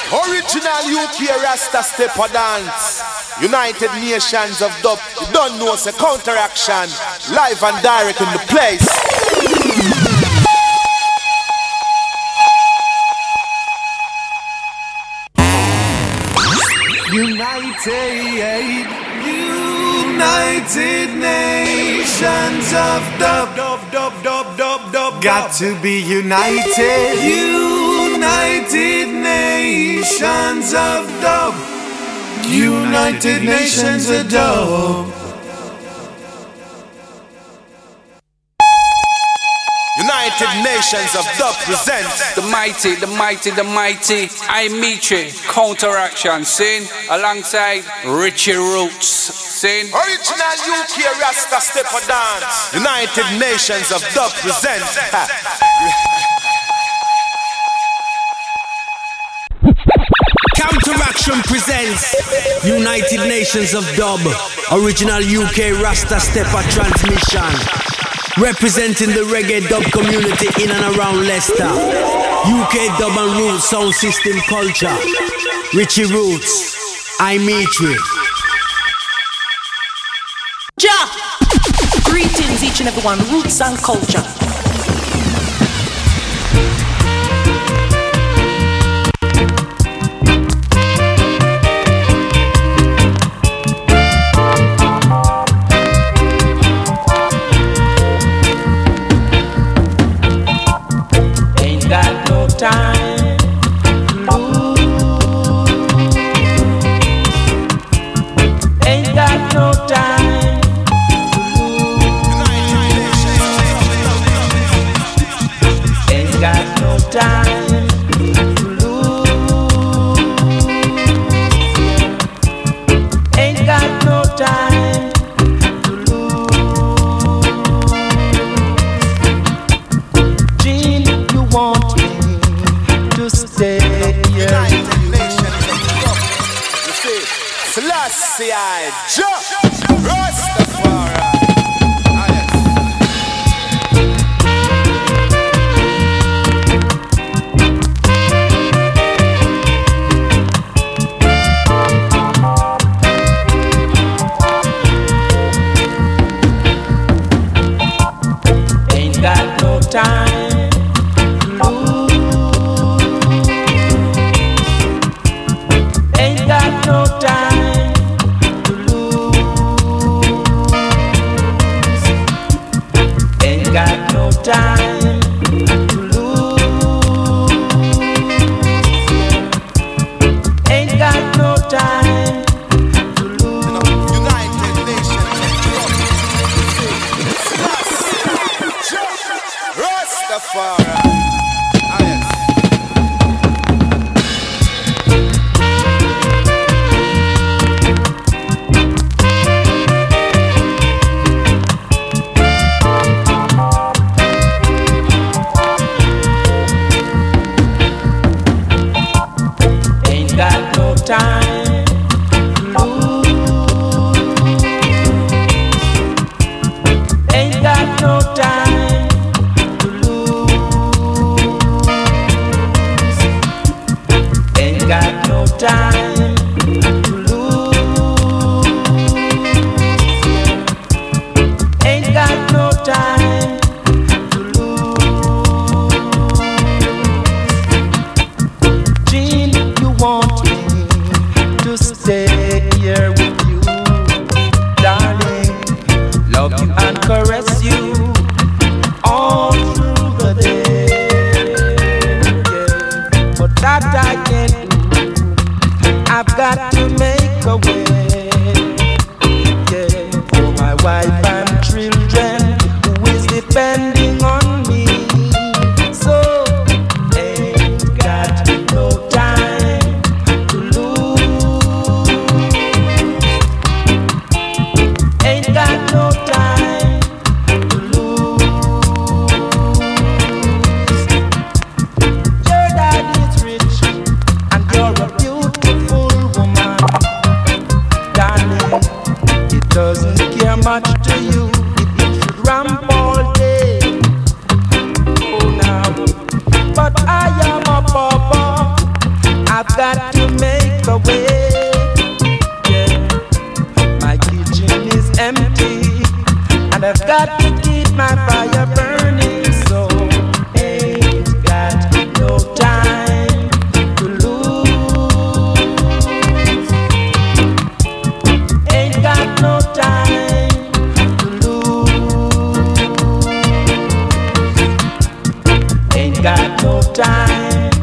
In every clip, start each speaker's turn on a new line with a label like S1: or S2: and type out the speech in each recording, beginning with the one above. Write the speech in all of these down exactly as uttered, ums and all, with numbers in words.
S1: Original U K Rasta Stepper Dance. United Nations of Dub. You don't know, it's a counteraction. Live and direct in the place.
S2: United, United Nations of Dub, dub, dub, dub, dub, dub. Got to be united. United Nations of Dub. United Nations of Dub.
S1: United Nations of Dub presents
S3: the mighty, the mighty, the mighty I Mitre Counteraction, sing alongside Richie Roots, sing
S1: Original U K Rasta Stepper Dance. United Nations of Dub presents
S4: Counteraction presents United Nations of Dub. Original U K Rasta Stepper transmission. Representing the reggae dub community in and around Leicester. U K dub and roots sound system culture. Richie Roots, I Mitre.
S5: Ja! Greetings each and everyone, roots and culture. Time to lose. Ain't got no time to lose. Ain't got no time to lose. Ain't got no time to lose. Gene, you want me to stay here.
S1: United Nations of Dub. You see, Selassie I Jah Rastafari.
S5: Ain't got no time. No time to lose. Ain't got no time to lose. Ain't got no time to lose.
S1: United Nations of Dub. Rastafari.
S5: Time to lose. Ain't got no time to lose. Ain't got no time to lose. Ain't got no time to lose. Gene, you want me got to make a way. Yeah. My kitchen is empty, and I've got to keep my fire burning. So ain't got no time to lose. Ain't got no time to lose. Ain't got no time.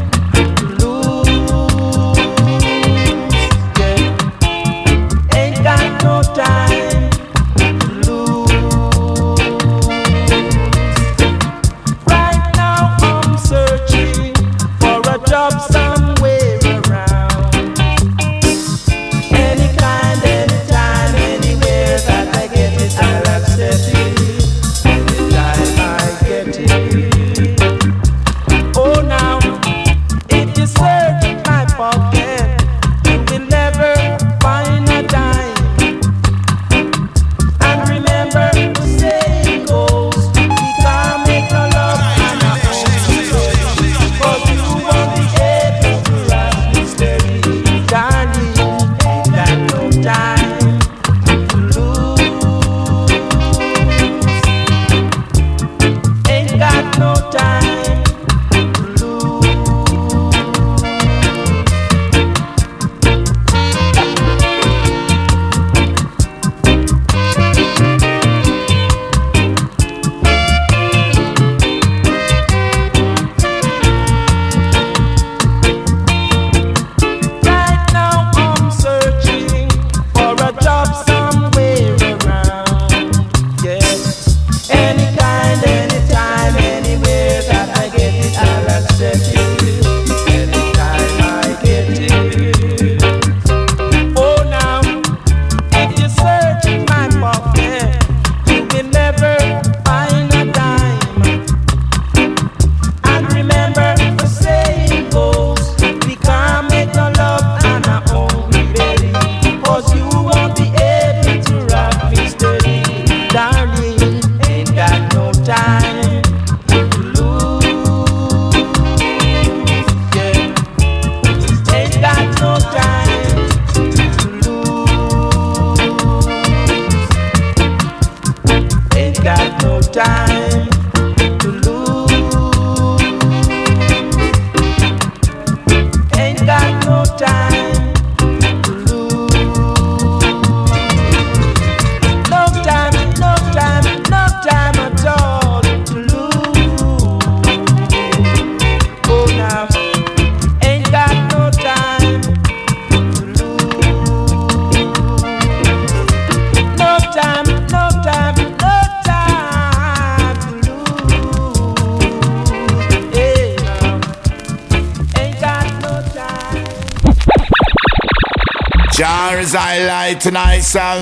S6: Tonight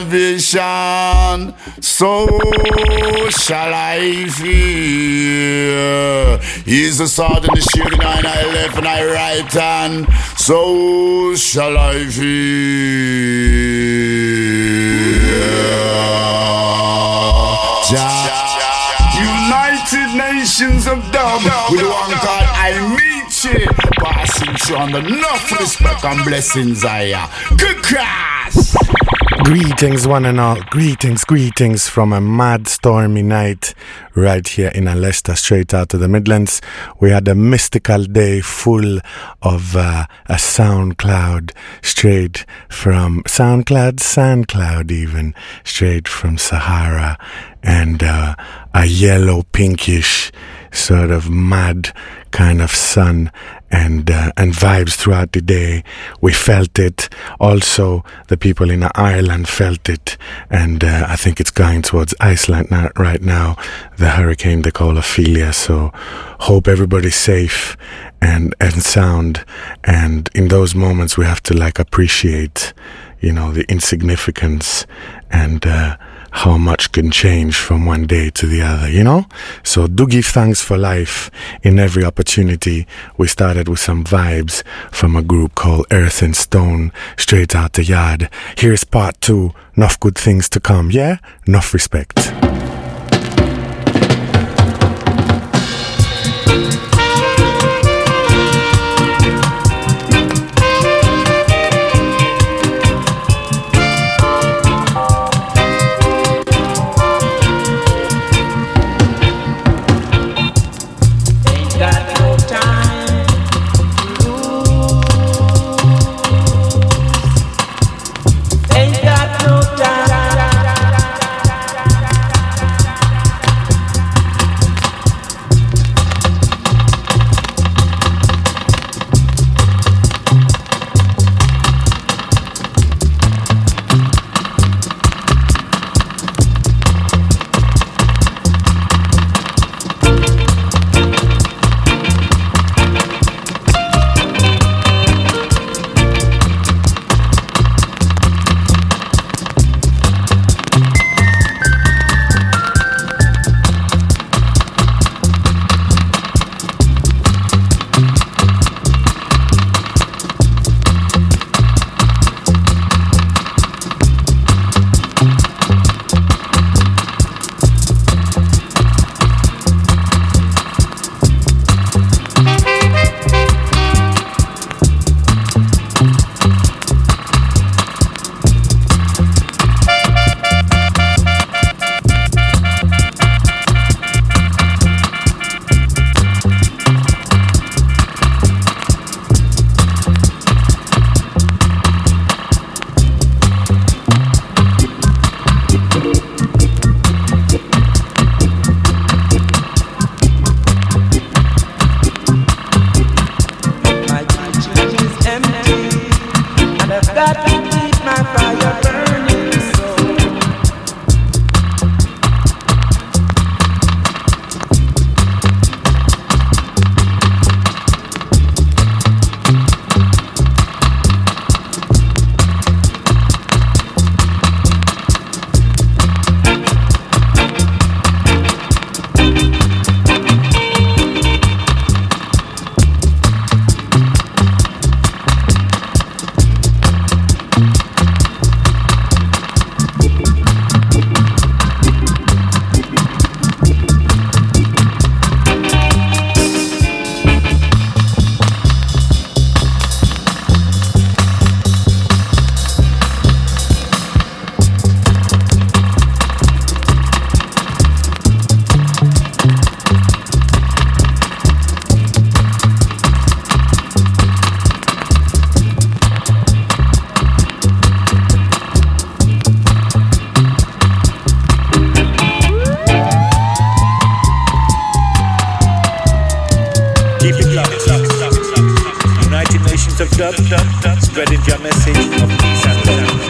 S6: salvation, so shall I fear. He's the sword and the shield in my left and my right hand, so shall I fear. United Nations of Dub, with the one called I Meet You, passing through on the enough respect and blessings I am. Good crash.
S7: Greetings one and all, greetings, greetings from a mad stormy night right here in Leicester, straight out of the Midlands. We had a mystical day full of uh, a sound cloud straight from, sound cloud, sand cloud even, straight from Sahara, and uh, a yellow pinkish sort of mad kind of sun and uh, and vibes throughout the day. We felt it. Also, the people in Ireland felt it, and uh, I think it's going towards Iceland now, right now, the hurricane they call Ophelia. So hope everybody's safe and and sound, and in those moments we have to like appreciate, you know, the insignificance and uh how much can change from one day to the other, you know? So do give thanks for life in every opportunity. We started with some vibes from a group called Earth and Stone, straight out the yard. Here's part two. Enough good things to come, yeah? Enough respect.
S8: dub, spreading your message of peace and love.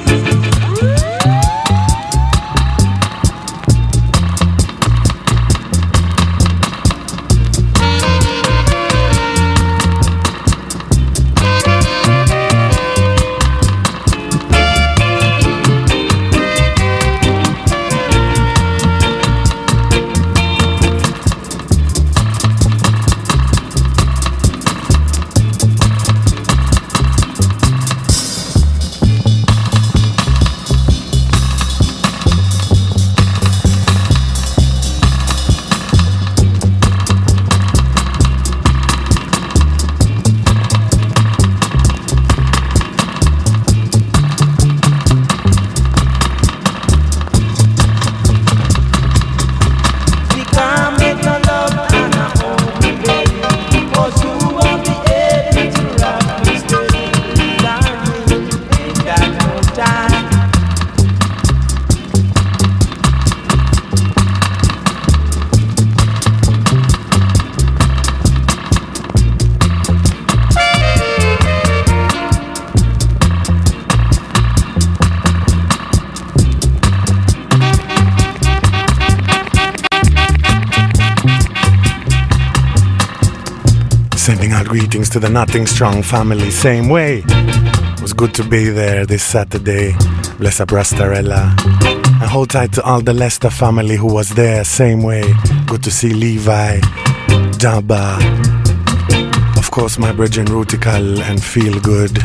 S7: Greetings to the Nothing Strong family, same way. It was good to be there this Saturday. Bless up Rastarella. And hold tight to all the Leicester family who was there, same way. Good to see Levi, Daba, of course my brethren Rutical and Feel Good.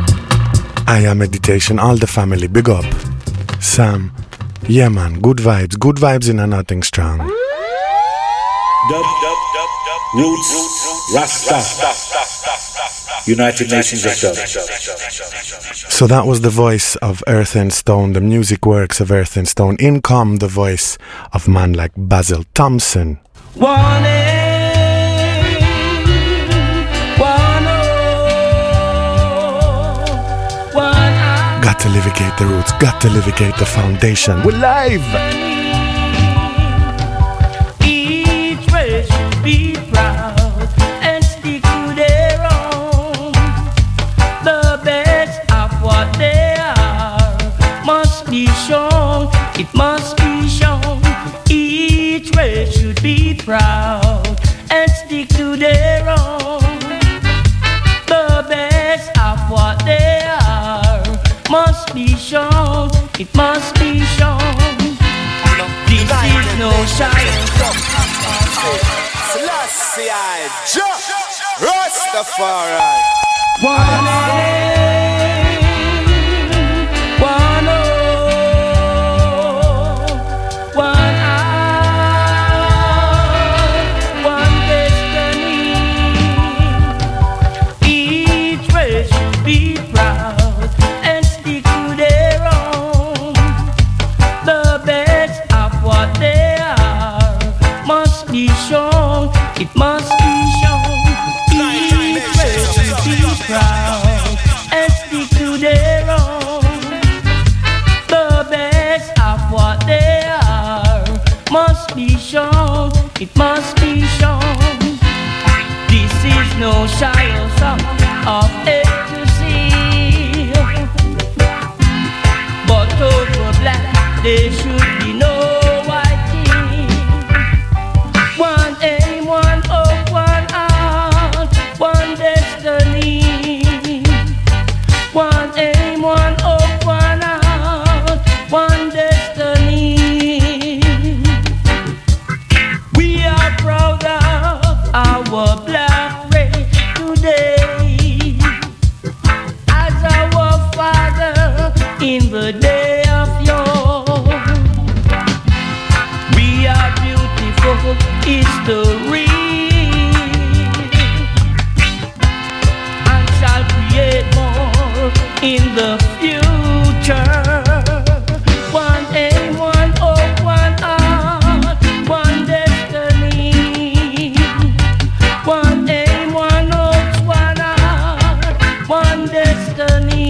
S7: I Am Meditation, all the family, big up. Sam, yeah man, good vibes, good vibes in a Nothing Strong.
S8: Dub, dub, dub, dub, Roots, Rasta, United Nations of Dub.
S7: So that was the voice of Earth and Stone, the music works of Earth and Stone. In come the voice of man like Basil Thompson.
S5: One A, one O, one I.
S7: Got to livicate the roots, got to livicate the foundation. We're live!
S5: Be proud and stick to their own. The best of what they are must be shown. It must be shown. Each race should be proud and stick to their own. The best of what they are must be shown. It must be shown. This is no science.
S1: Selassie I just Rastafari.
S5: One A, one O, one I, one destiny. Each race should be proud and stick to their own. The best of what they are must be shown. It must be shown. Each race should be proud and stick to their own. The best of what they are must be shown. It must be shown. This is no child song of A to Z, but over black there should be no white king. One aim, one hope, one heart, one destiny. One aim, one hope, one heart, one destiny. We are proud of our black race today, as our father in the day of yore. We are beautiful history and shall create more in the future. One aim, one hope, one heart, one destiny. One aim, one hope, one heart, one destiny.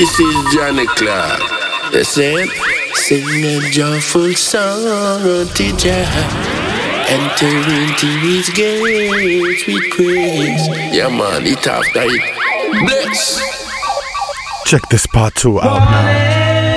S9: This is Johnny Clark. You see it? Sing a joyful song unto Jah. Enter into his gates with praise. Yeah, man, it after it. Bless.
S7: Check this part two out now.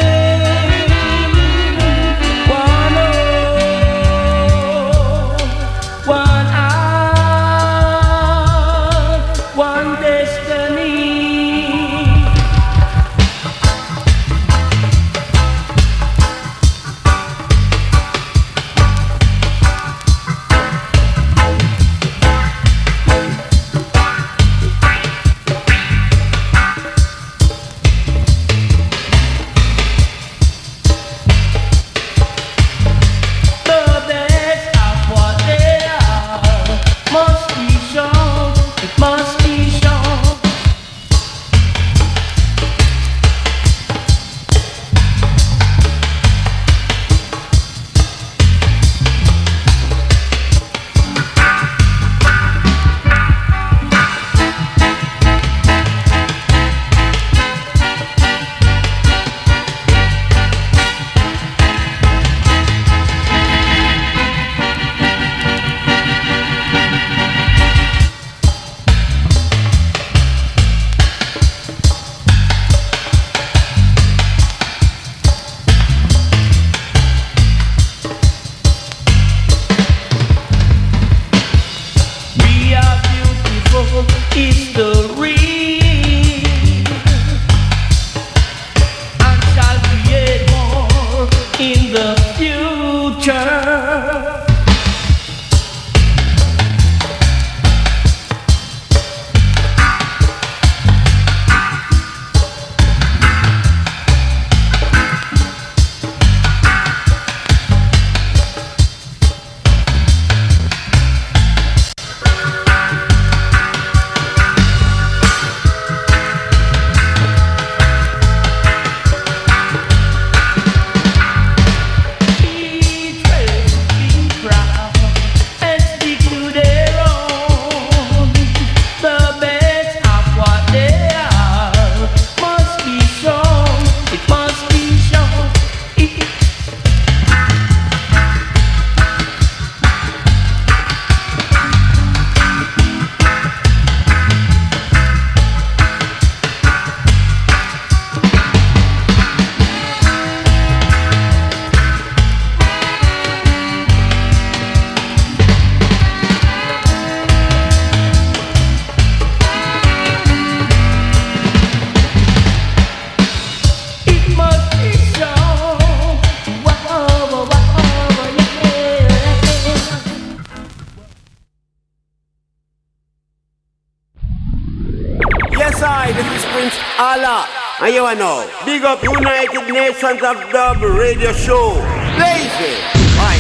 S10: And you know, big up United Nations of Dub radio show. Lazy. Fire.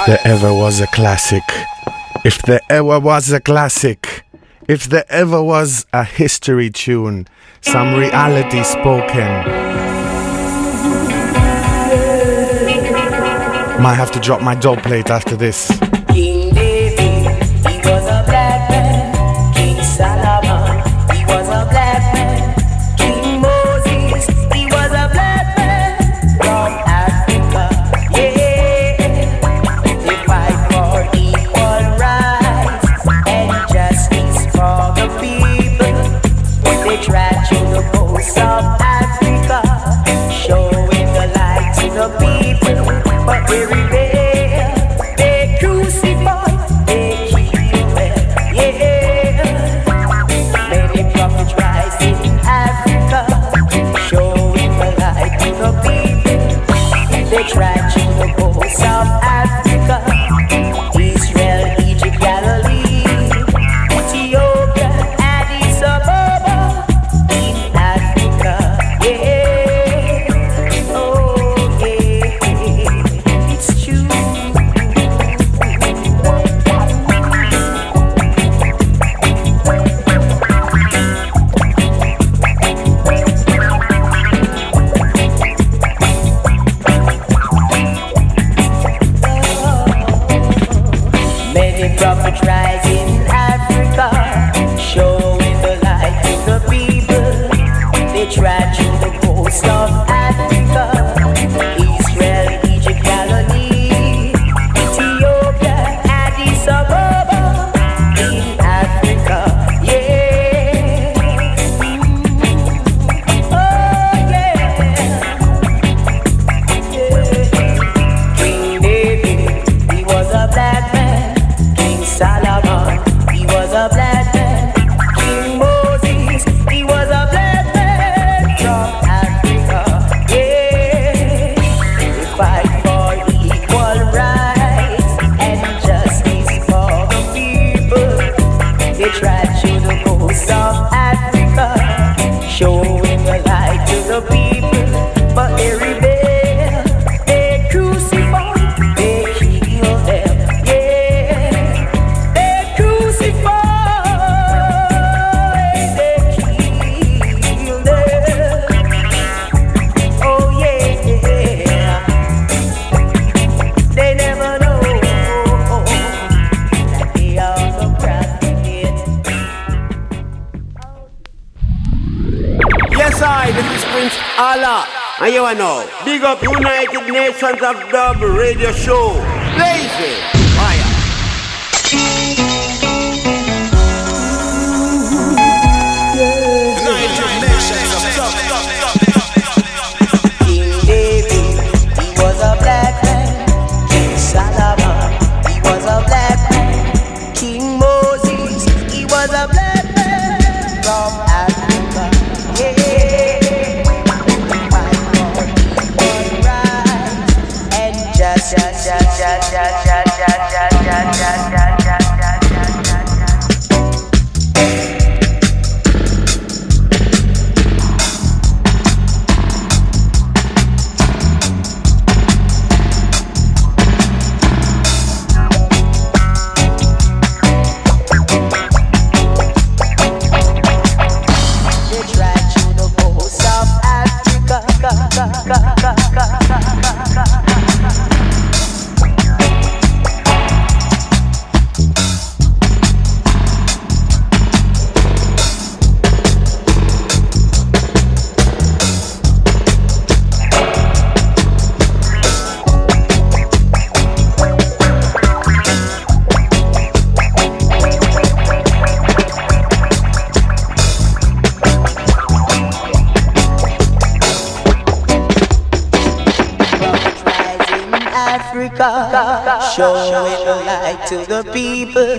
S7: there ever was a classic, if there ever was a classic, if there ever was a history tune, some reality spoken. Might have to drop my dub plate after this.
S11: King David, he was a black man. King Solomon, he was a black man. King Moses, he was a black man from Africa. Yeah, they fight for equal rights and justice for the people. They track to the coast of Africa, showing the light to the people. But they rebel, they crucify, they kill them, yeah. Many prophets rise in Africa, showing the light to the people. They track to the coast of Africa, Israel, Egypt, Galilee, Ethiopia, Addis Ababa, in Africa, yeah. Oh, yeah, it's true. Many prophets rise in Africa, showing the light to the people. They trudge to the coast of Africa, Israel, Egypt, Galilee, Ethiopia, Addis Ababa, in Africa, yeah. Oh yeah, yeah. King David, he was a black man. King Solomon, he was a black man. King Moses, he was a black man from Africa. Yeah, they fight for equal rights and justice for the people. They trudge to the coast of Africa, showing the light to the people. But they rebel, they crucify, they kill them. Yeah, they crucify, they kill them. Oh yeah, they never know that they are the prophet.
S10: Yes, I, this is Prince Allah. And you know, big up United Nations of Dub Radio Show. Lazy fire.
S11: King David, he was a black man. King Solomon, he was a black man. King Moses, he was a black man from Africa. Yeah, fight for equal rights and justice. They tried to the coast of Africa. Africa, showing the light to the people.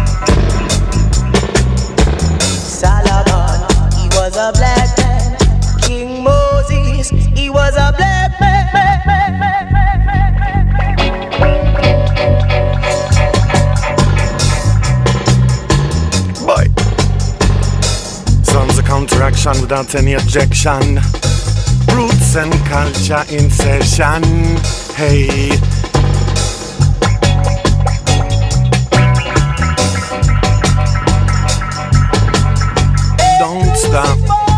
S11: Solomon, he was a black man.
S7: without any objection. Roots and culture in session. Hey. Don't stop.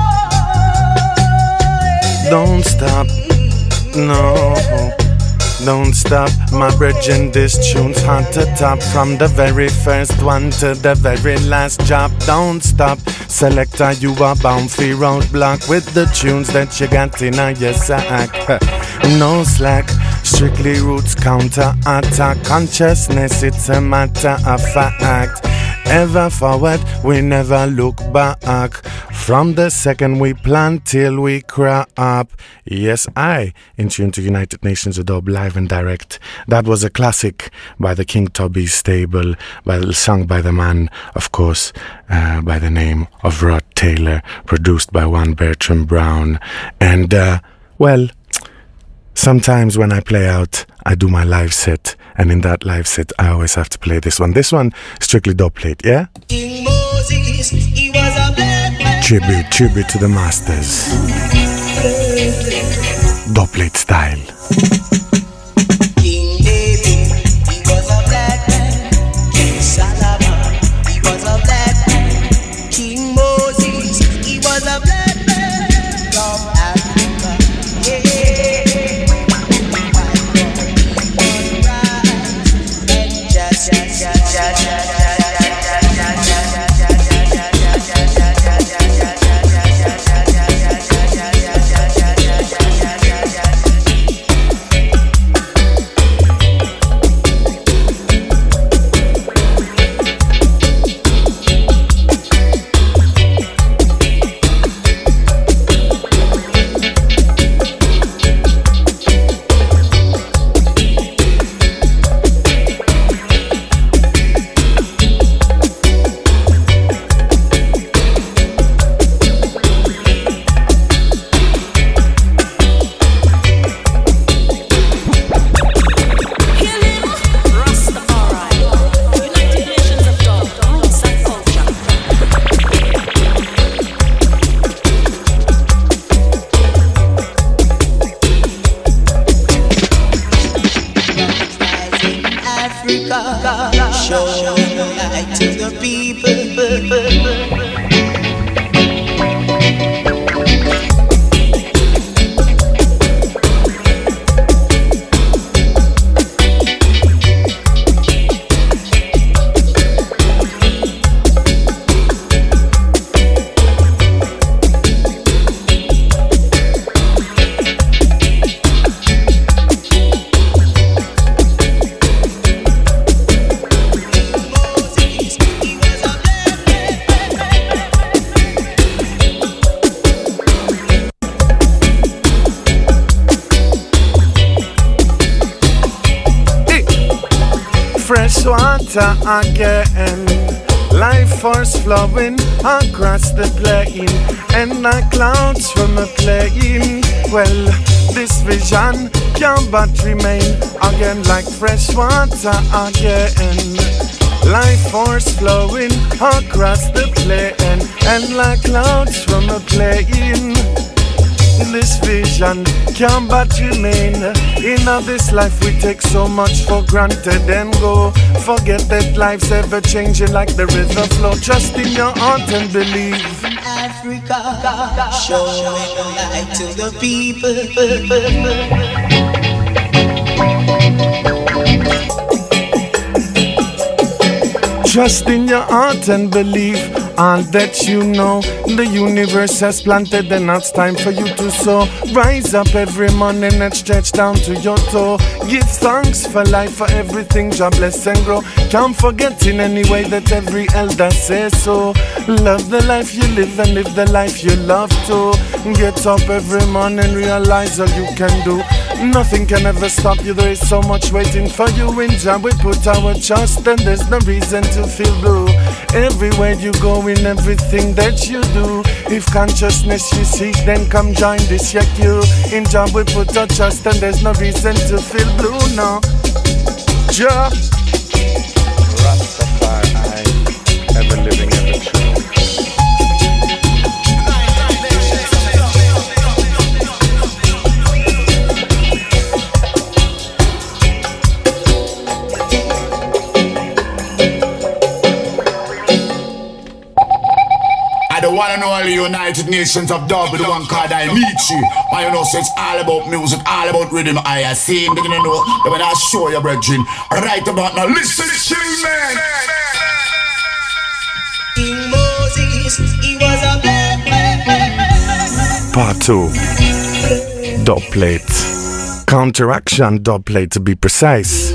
S7: Don't stop. No. Don't stop, my brethren, this tune's hot to top. From the very first one to the very last drop. Don't stop, selector, you are bound for roadblock with the tunes that you got in your sack. No slack, strictly roots counter attack. Consciousness, it's a matter of fact. Ever forward, we never look back. From the second we plant till we crop. Yes, I, in tune to United Nations of Dub, live and direct. That was a classic by the King Tubby stable, by, sung by the man, of course, uh, by the name of Rod Taylor, produced by one Bertram Brown. And, uh, well, sometimes when I play out, I do my live set. And in that live set, I always have to play this one. This one, strictly dub plate, yeah?
S11: King Moses, he was a black man.
S7: Tribute, tribute to the masters. Dub plate style.
S11: King David, he was a black man. King Solomon, he was a black man. King Moses, he was a black man. From Africa, yeah.
S7: Again, life force flowing across the plain, and like clouds from a plane. Well, this vision can but remain again, like fresh water again. Life force flowing across the plain, and like clouds from a plane. This vision can but remain. In all this life we take so much for granted and go forget that life's ever changing like the river flow. Trust in your heart and believe.
S11: Africa, showing the light to the people.
S7: Trust in your heart and believe. All that you know, the universe has planted, and now it's time for you to sow. Rise up every morning and stretch down to your toe. Give thanks for life, for everything, Jah bless and grow. Can't forget in any way that every elder says so. Love the life you live and live the life you love to. Get up every morning, realize all you can do. Nothing can ever stop you, there is so much waiting for you. In Jah we put our trust, and there's no reason to feel blue. Everywhere you go, in everything that you do, if consciousness you seek, then come join this your queue. In Jah we put our trust, and there's no reason to feel blue, no. Jah Rastafari, ever living, ever true.
S6: one and only United Nations of Dub with the one called I Meet You. And you know, so it's all about music, all about rhythm. I see, you know, when I show you, brethren. Right about now, listen, children.
S11: King Moses, he was a black man.
S7: Part two. Dub plate. Counteraction dub plate to be precise.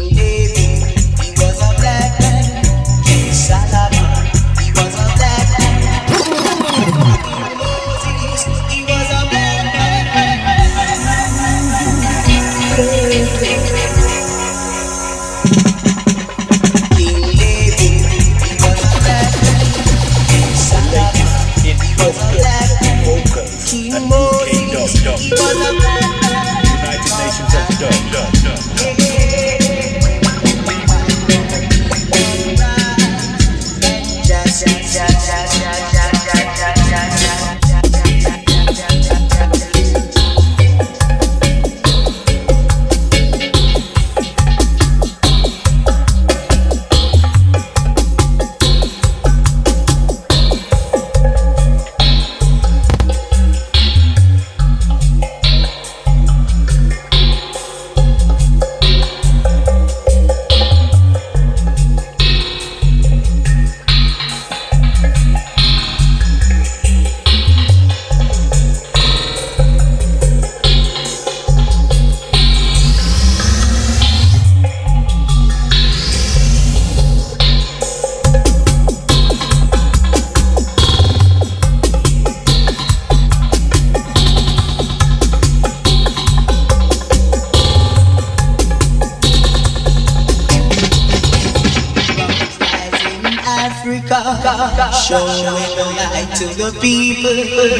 S11: Showing the light to the people.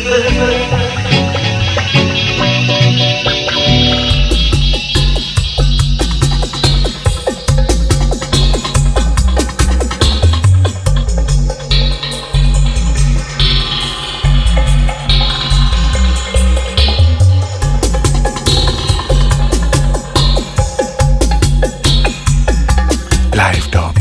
S7: Live dub.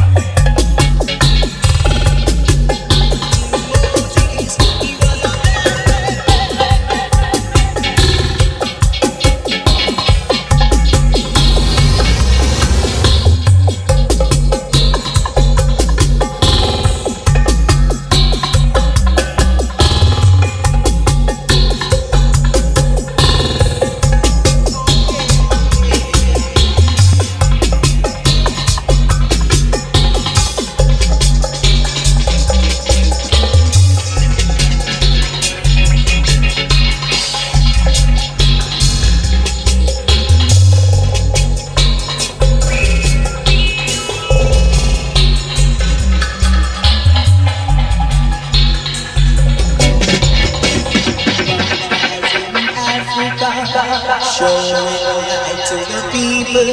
S11: Showing the light to the people.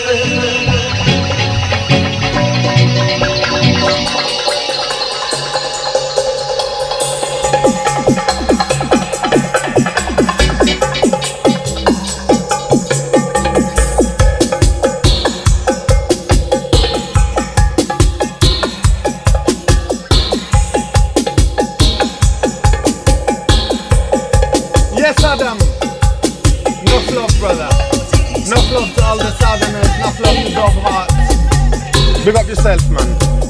S12: Yes, Adam. Enough love, brother. Enough love to all the southerners. Enough love to dub hearts. Big up yourself, man.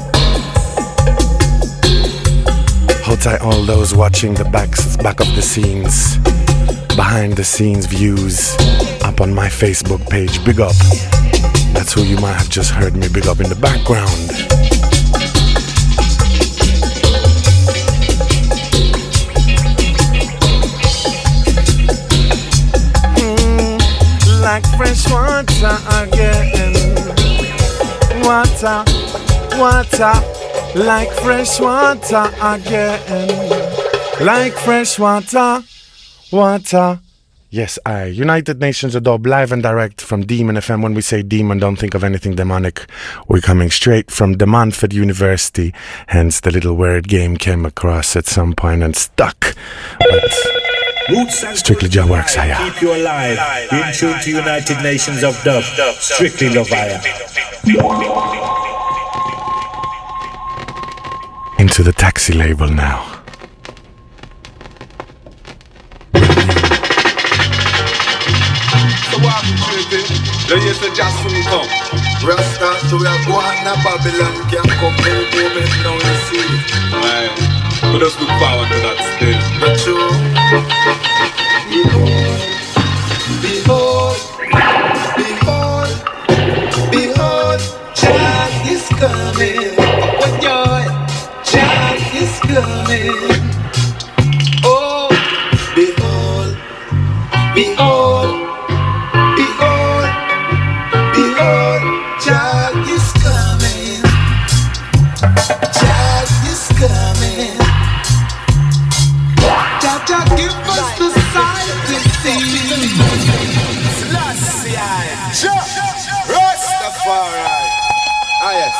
S7: Hold tight, all those watching the backs, back of the scenes, behind the scenes views, up on my Facebook page. Big up. That's who you might have just heard me big up in the background.
S12: Like fresh water again. Water, water. Like fresh water again. Like fresh water, water.
S7: Yes, I. United Nations of Dub, live and direct from Demon F M. When we say Demon, don't think of anything demonic. We're coming straight from De Montfort University. Hence, the little word game came across at some point and stuck. But strictly Jah works, higher.
S8: Keep you alive. In tune to United Nations of Dub. Strictly Love Higher.
S7: Into the taxi label now.
S13: say just soon come.
S14: Rasta, so we are going to Babylon, can come any moment now you see.
S13: Aye, we just look forward to that still.
S14: But true. Behold, behold, behold, Jah is coming. Oh joy, Jah is coming. Oh, behold, behold, behold, behold, Jah is coming. Jah is coming. Jah, Jah, give us the sight to see.
S1: Rastafari. Ah yes.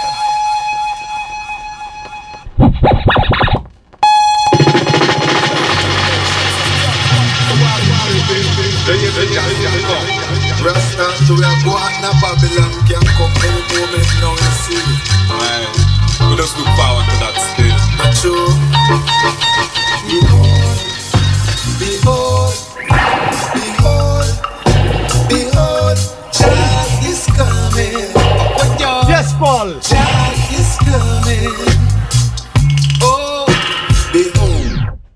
S14: Rasta, so we are going to Babylon, can come any moment now you see.
S13: Aye, we just look forward to that still.
S14: But true. Behold, behold, behold, behold, Jah is coming.
S12: Yes, Paul.
S14: Jah is coming. Oh, behold.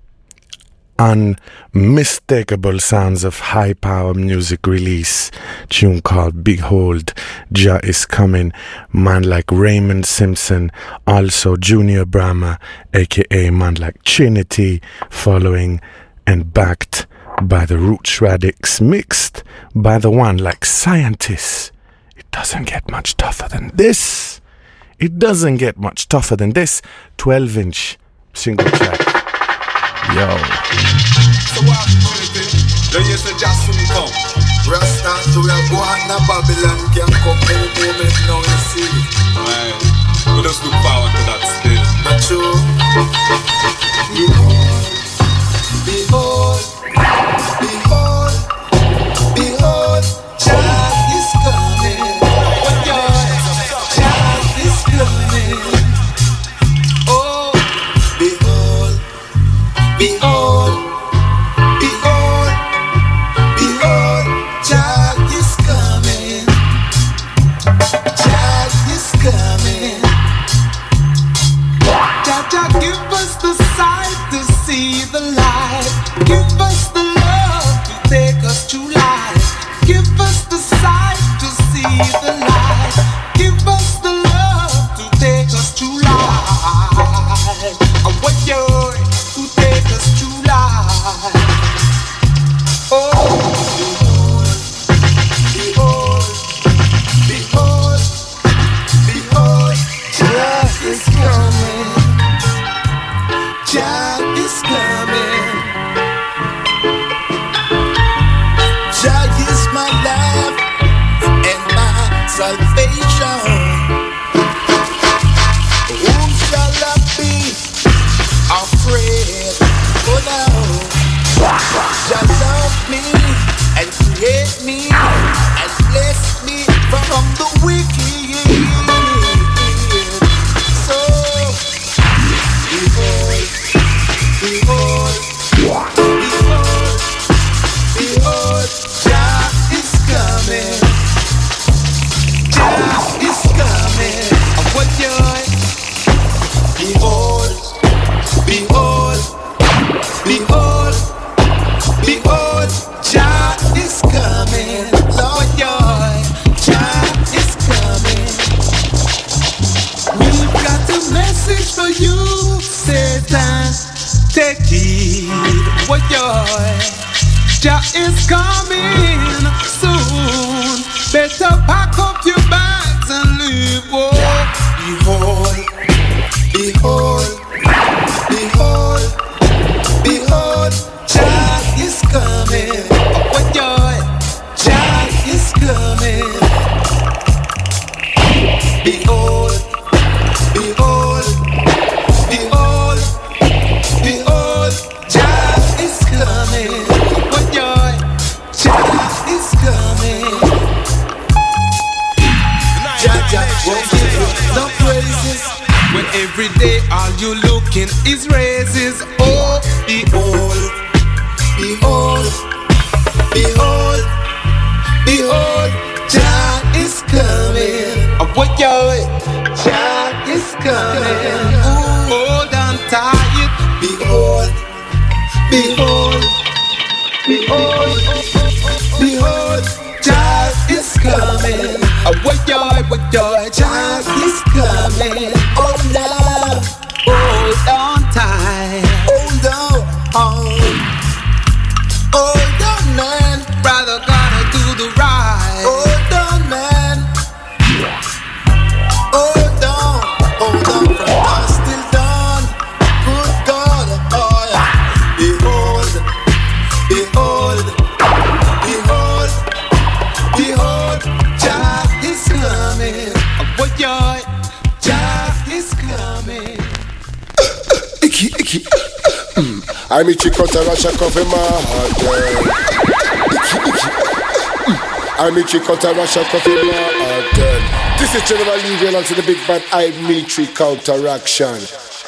S7: Unmistakable sounds of high power music release. Tune called Behold, Jah is coming. Man like Raymond Simpson, also Junior Brahma, aka man like Trinity, following and backed by the Roots Radix, mixed by the one like Scientist. It doesn't get much tougher than this. It doesn't get much tougher than this. twelve inch single track. Yo.
S13: So what opportunity? Then you say just soon come.
S14: Rasta, so we are going to Babylon, can come any moment now you see.
S13: Aye, we just look forward to that still.
S14: But true. Behold, behold, behold, behold, Jah is coming. Jah is coming. Oh, behold, behold, behold, behold, Jah is coming. Jah is coming. Jah, Jah, give us the sight to see the light. Give us the love to take us to life. Give us the sight to see the light. Give us the love to take us to life. I want you to take us to life. Oh, behold, behold, behold, behold, Jah is coming. Jah is coming. Jah is my life and my salvation. Whom shall I be afraid? Oh no. Jah love me and create me and bless me from the wicked. So behold, behold, behold, behold, Jah is coming. Jah is coming. What joy? Behold, behold, behold, behold, Jah is coming. Lord joy, Jah is coming. We've got a message for you, Satan. Take heed, what joy. Jah is coming soon. Better pack up your bags and leave. Oh, behold, behold, behold, behold, Jah is coming. What joy, Jah is coming. Behold, behold, behold, behold, Jah is coming. What joy, Jah is coming. Jah, Jah won't give you no praises when every day all you looking is raises. Oh, behold, behold, behold, behold, Jah is coming. Oh, boy, Jah is coming. Ooh. Hold on tight. Behold, behold, behold, behold. Jah is coming. Oh, boy, boy, Jah is coming. Oh, now, hold on tight. Hold on, hold, hold on, man. Brother, gonna do the right. Hold on, man. Hold on, hold on from dusk till dawn. Good God, oh yeah. Behold, behold, behold, behold, Jah is coming. Oh boy, Jah is coming.
S15: Icky, icky. I'm itchy cut a rash a coffee my heart, girl. Icky, icky. I'm itchy cut a rash a coffee my heart, girl. This is General Legion onto the big bad I military counteraction.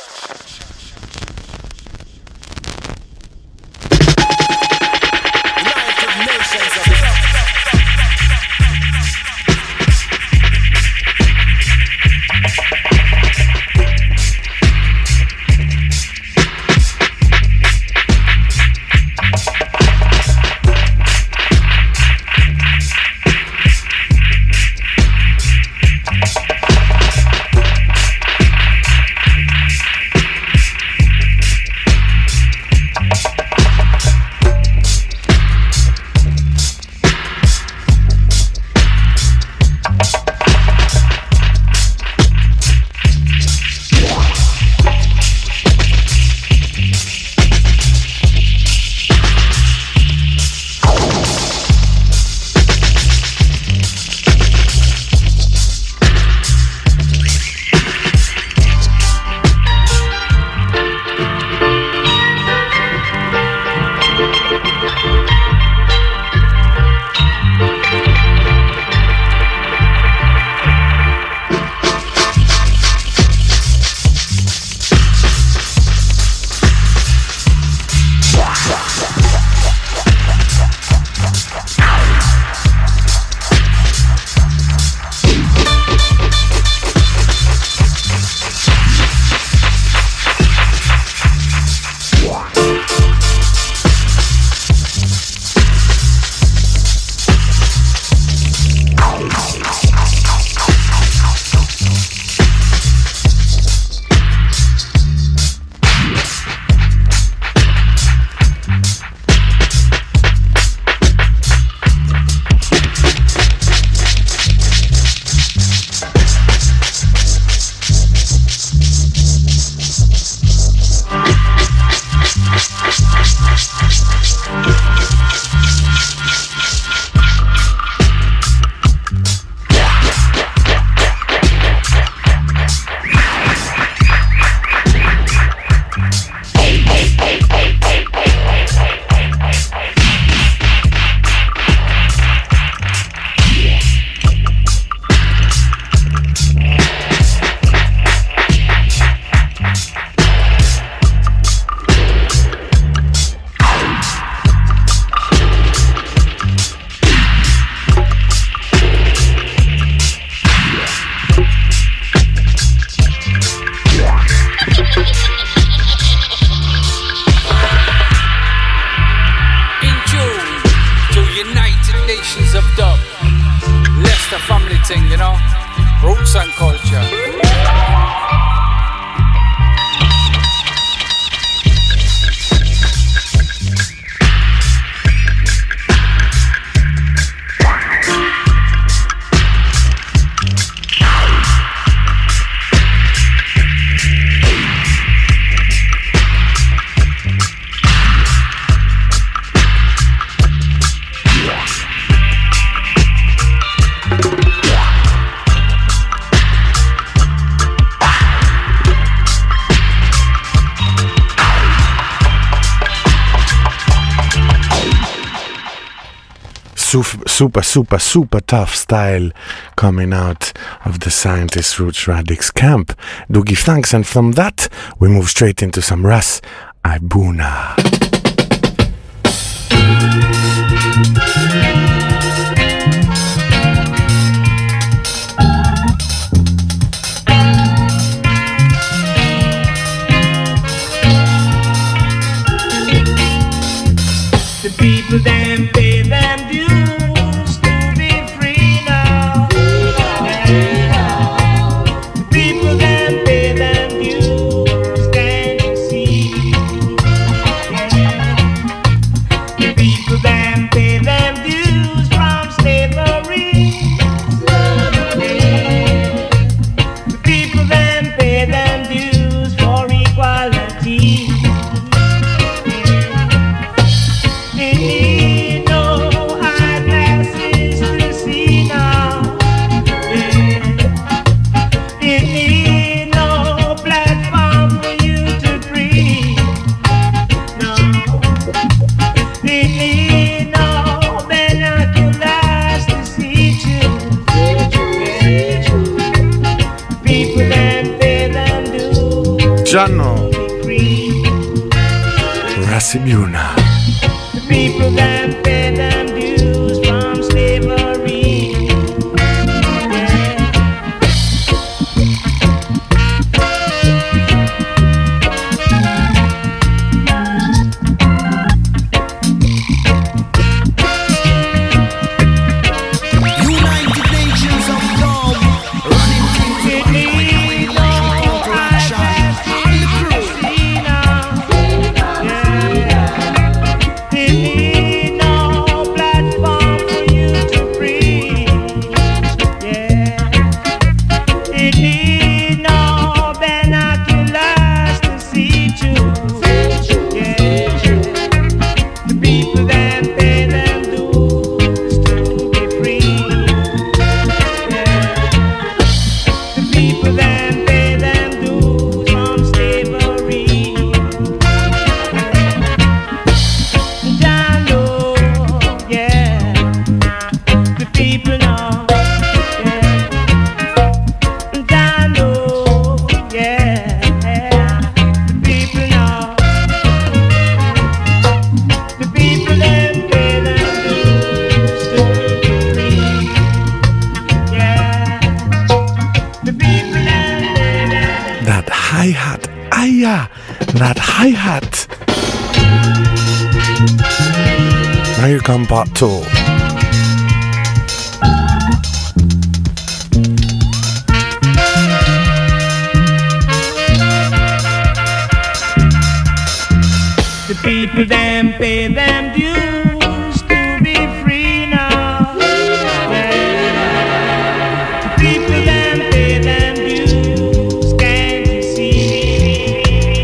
S7: Super, super, super tough style coming out of the Scientist Roots Radix camp. Do give thanks, and from that we move straight into some Ras Ibuna. Jano. Rasibuna.
S5: The people that pay them dues from slavery.
S4: United Nations of Dub, running things with
S7: hi-hat. Aya, that hi-hat. Now you come part two.
S5: The people them pay them dues to be free now. Yeah. The people them pay them dues, can't you see?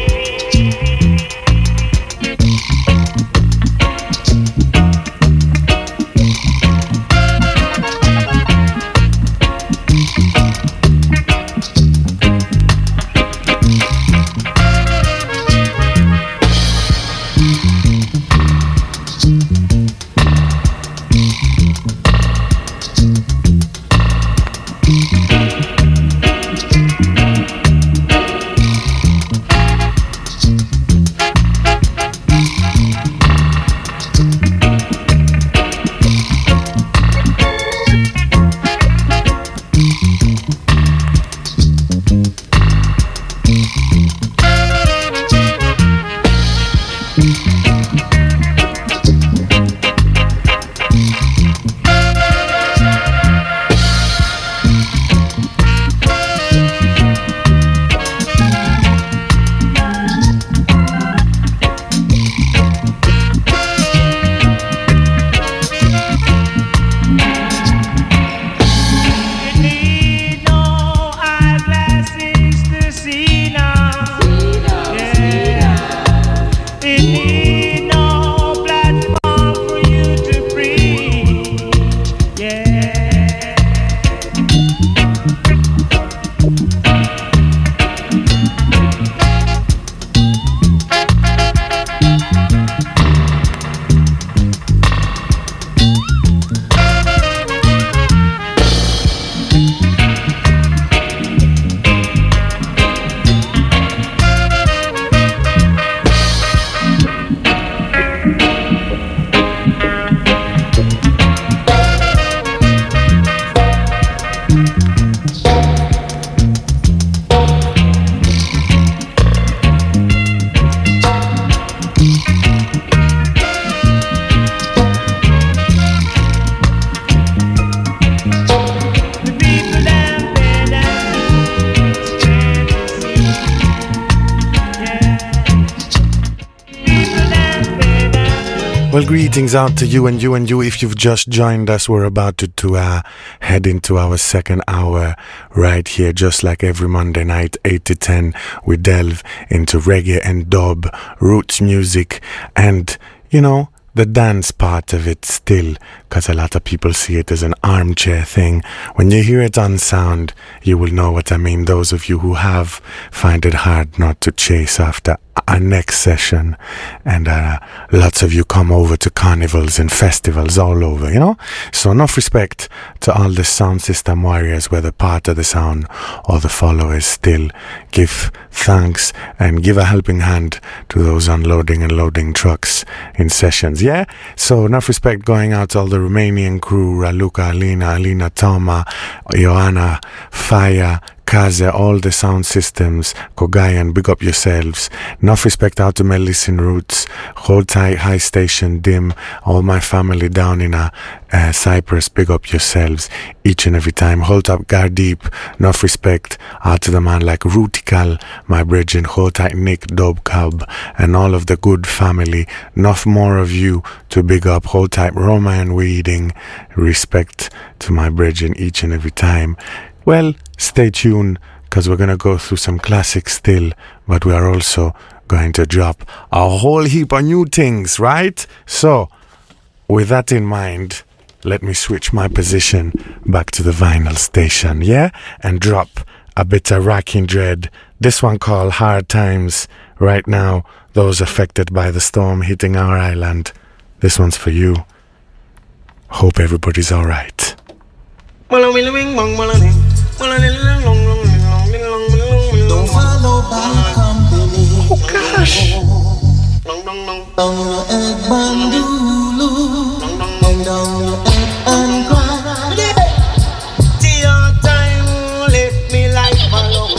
S7: Well, greetings out to you and you and you. If you've just joined us, we're about to, to uh, head into our second hour right here. Just like every Monday night, eight to ten, we delve into reggae and dub, roots music, and, you know, the dance part of it still because a lot of people see it as an armchair thing. When you hear it on sound, you will know what I mean. Those of you who have find it hard not to chase after our next session, and uh, lots of you come over to carnivals and festivals all over, you know. So enough respect to all the sound system warriors, whether part of the sound or the followers. Still give thanks and give a helping hand to those unloading and loading trucks in sessions. Yeah, so enough respect going out to all the Romanian crew: Raluca, Alina, Alina, Toma, Joanna, Fire, Kaze, all the sound systems, Kogayan, big up yourselves. Enough respect out to Melissin Roots, Hold Tight, High Station, Dim, all my family down in uh, uh, Cyprus, big up yourselves each and every time. Hold up Gardeep, enough respect out to the man like Rutical, my brethren, Hold Tight Nick, Dob Cub, and all of the good family. Enough more of you to big up. Hold tight Roman Weeding, respect to my brethren each and every time. Well, stay tuned, because we're going to go through some classics still, but we are also going to drop a whole heap of new things, right? So, with that in mind, let me switch my position back to the vinyl station, yeah? And drop a bit of Rockin' Dread. This one called Hard Times. Right now, those affected by the storm hitting our island. This one's for you. Hope everybody's alright.
S14: Don't follow bad company. Oh gosh. Down your head, bandulu. Bend down your head and cry. To your time, let me life alone.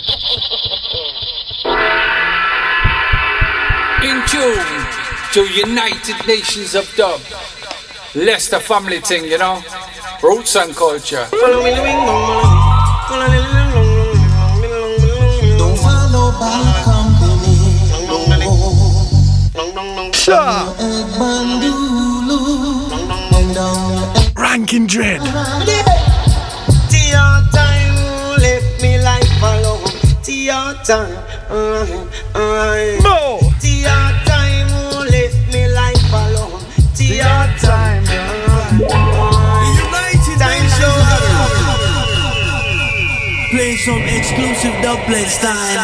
S3: In tune to United Nations of Dub. Leicester family thing, you know. Roots and culture.
S14: Don't follow bad company.
S7: Sure. Ranking Dread.
S14: To your time, let me life alone. To your time,
S12: no.
S14: To your time, let me life alone. To your time,
S4: play some exclusive dubplate style.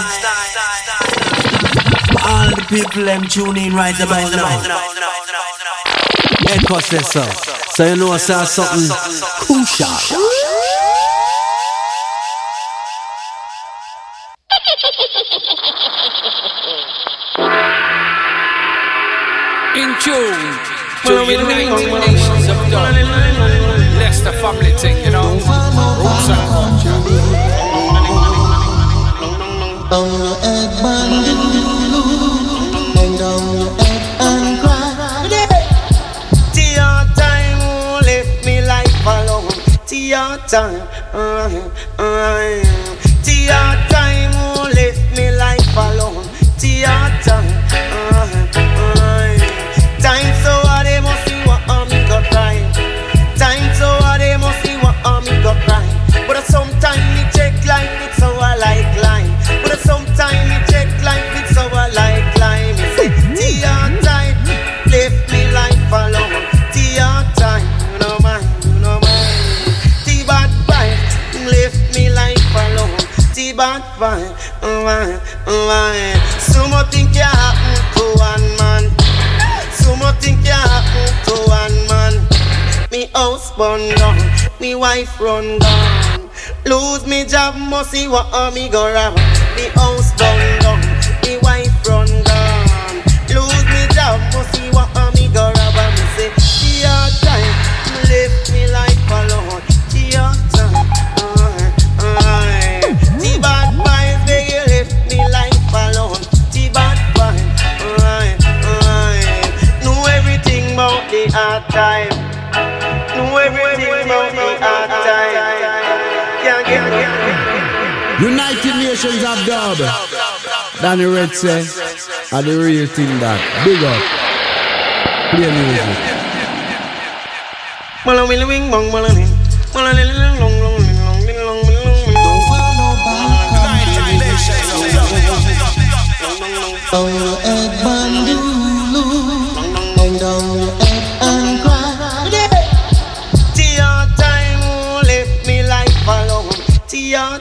S4: All the people them tune in right about now. Echo says so. So you know I saw something crucial.
S3: In tune to United Nations of Dub. Leicester family thing, you know. Roots and culture.
S14: Down your head, bandulu. Bend down your head and cry. To your time, let me life alone. To your time, to your time, let me life alone. To your time, time so hard they must see what me got cry. Time so hard they must see what me got cry. But sometimes me check like it's so I like line. But sometimes me check like it's so I like line. Me say, to your time, left me life alone. To your time, you know mine, you know mine. To bad vibe, left me life alone. To bad vibe, mine, mine. So much thing can happen to one man. So much thing can happen to one man. Me house burn down, me wife run down. Lose me job, must see what me go rob. Me house burn down, me wife run down. Lose me job, must see what me go rob. Me say, to your time, left me life alone. To your time, aye, aye. The bad vibes, they you left me life alone. The bad vibes, aye, aye. Know everything about the hard time. Know everything about the hard time. Can't get it.
S4: United Nations of Dub. Danny Red say, are the real thing that. Big up. Play music.
S14: Don't follow your head, bandulu. Bend down your head and cry.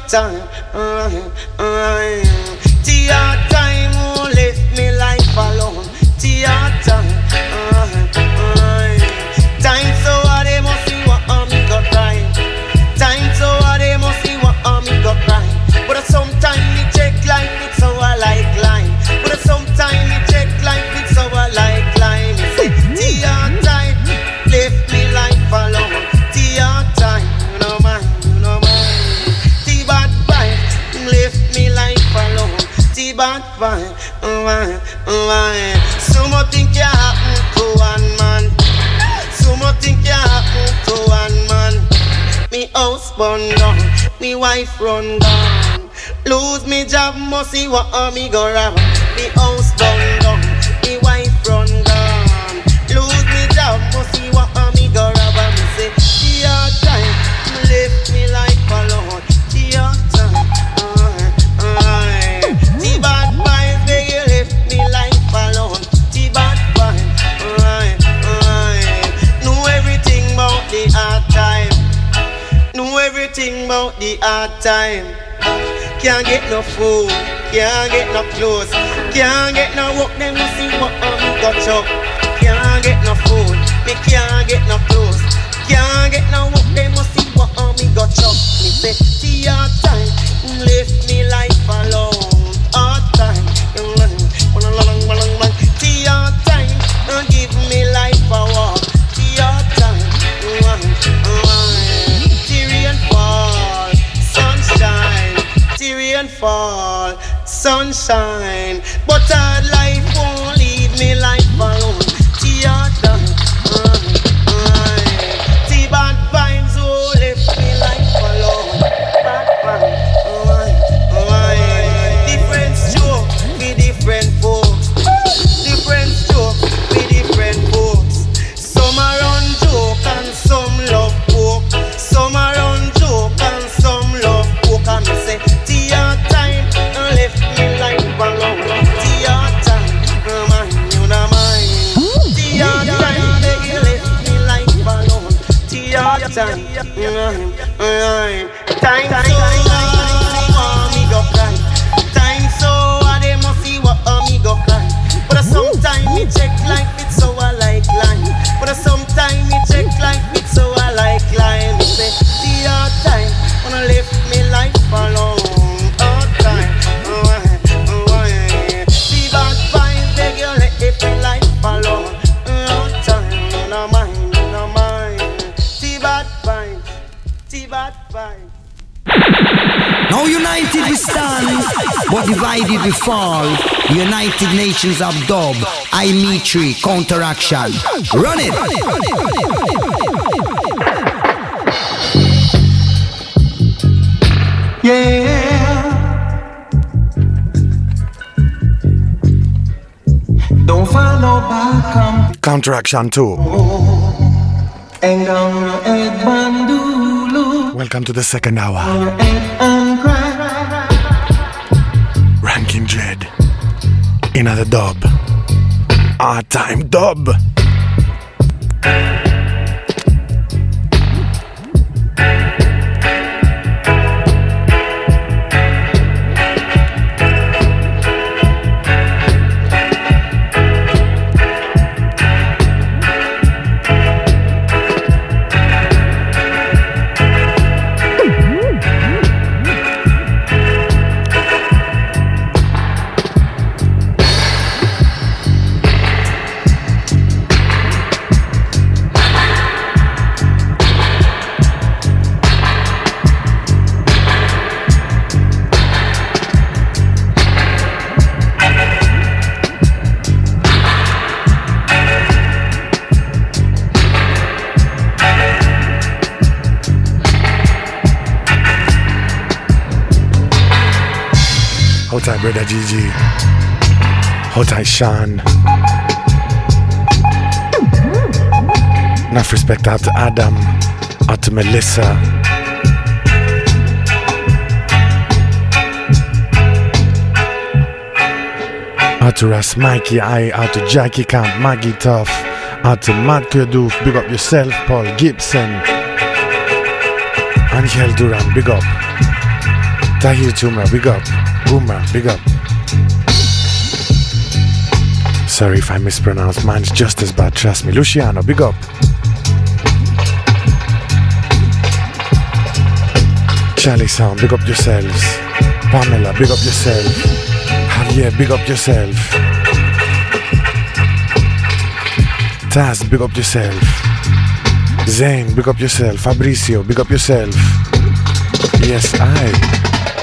S5: time, uh, uh, Tia time, who left me life alone. Tia time, uh, uh, time so what they must see what um me got crying. Time so what they must see what um me got crying. But sometimes me check like it's so I like line. But sometimes me check like it's so I like line. Me say Tia time, left me life alone. Tia time, you know man, you know man. Tia bad bye, left me life alone. Tia bad bye, man, man. So much thing can happen to one man. So much thing can happen to one man. Me house burn down, me wife run down. Lose me job, must see what uh, me go rob. Me house burn down, me wife run down. Lose me job, must see what uh, me go rob. And me say, Tia time, left me life alone. Tia time, uh, uh, Tia bad vibes, they you left me life alone. Tia bad vibes, uh, uh, know everything about the hard time. Know everything about the hard time. Can't get no food, can't get no clothes, can't get no work, then you see what um, got up. Can't get no food, me can't get no clothes, can't get no work, then you see what um, got up. Me say, Tia time, left me life alone. Hard time, Tia time, give me life a walk. Tia time, Tyrian fall, sunshine. Rain fall, sunshine, but hard life won't leave me life alone. Tia time, uh, uh, Tia bad vibes won't left me life alone. Bad vibes, uh, uh, different stroke with different folks. Different stroke with different folks. Some are on joke and some love poke. Some are on joke and some love poke. And me say, Tia time, left me life alone. Tia time, man, you know mine. Tia time, they left me life alone. Tia time, time, time so what me go cry. Time so what they must see what me go cry. But sometimes me check like it's so I like line. But sometimes me check like it's so I like line. Me say, Tia time, wanna left me life alone.
S4: Now united we stand, but divided we fall. United Nations of Dub, I Mitri, counteraction. Run it!
S5: Yeah. Don't follow back. Um.
S7: Counteraction two. Welcome to the second hour. Ranking Dread. In the dub. Our time dub. Outside brother Gigi. Outside Sean. Enough respect out to Adam. Out to Melissa. Out to Ras Mikey I. Out to Jackie Camp. Maggie Tough. Out to Mad Kurdoof. Big up yourself. Paul Gibson. Angel Duran. Big up. Tahir Tumra, big up. Boomer, big up. Sorry if I mispronounced, mine's just as bad, trust me. Luciano, big up. Charlie Sound, big up yourselves. Pamela, big up yourself. Javier, big up yourself. Taz, big up yourself. Zayn, big up yourself. Fabricio, big up yourself. Yes, I.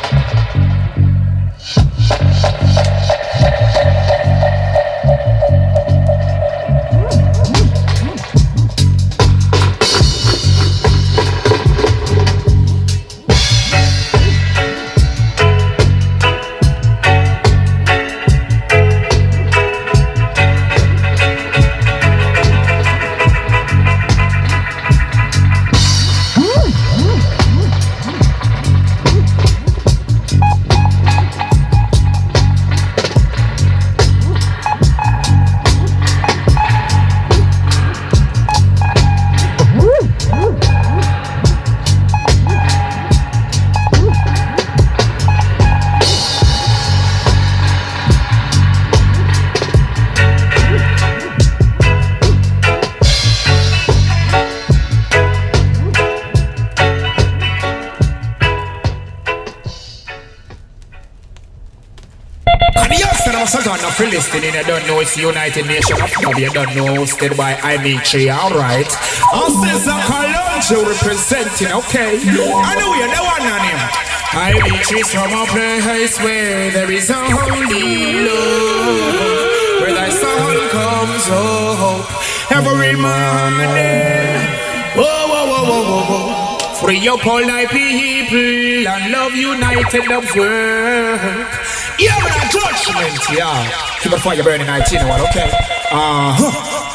S16: Listening, I don't know it's United Nations of Dub. You don't know, hosted by Amici, alright. Cesar Colonjo representing, okay. I know you're the one on him. Amici's from a place where there is only love, where thy sun comes up every morning. Whoa, whoa, whoa, whoa, whoa, whoa. Free up all thy people and love united of work. Yeah, but a judgment, yeah. Keep the fire burning nineteen, what, okay? Uh-huh.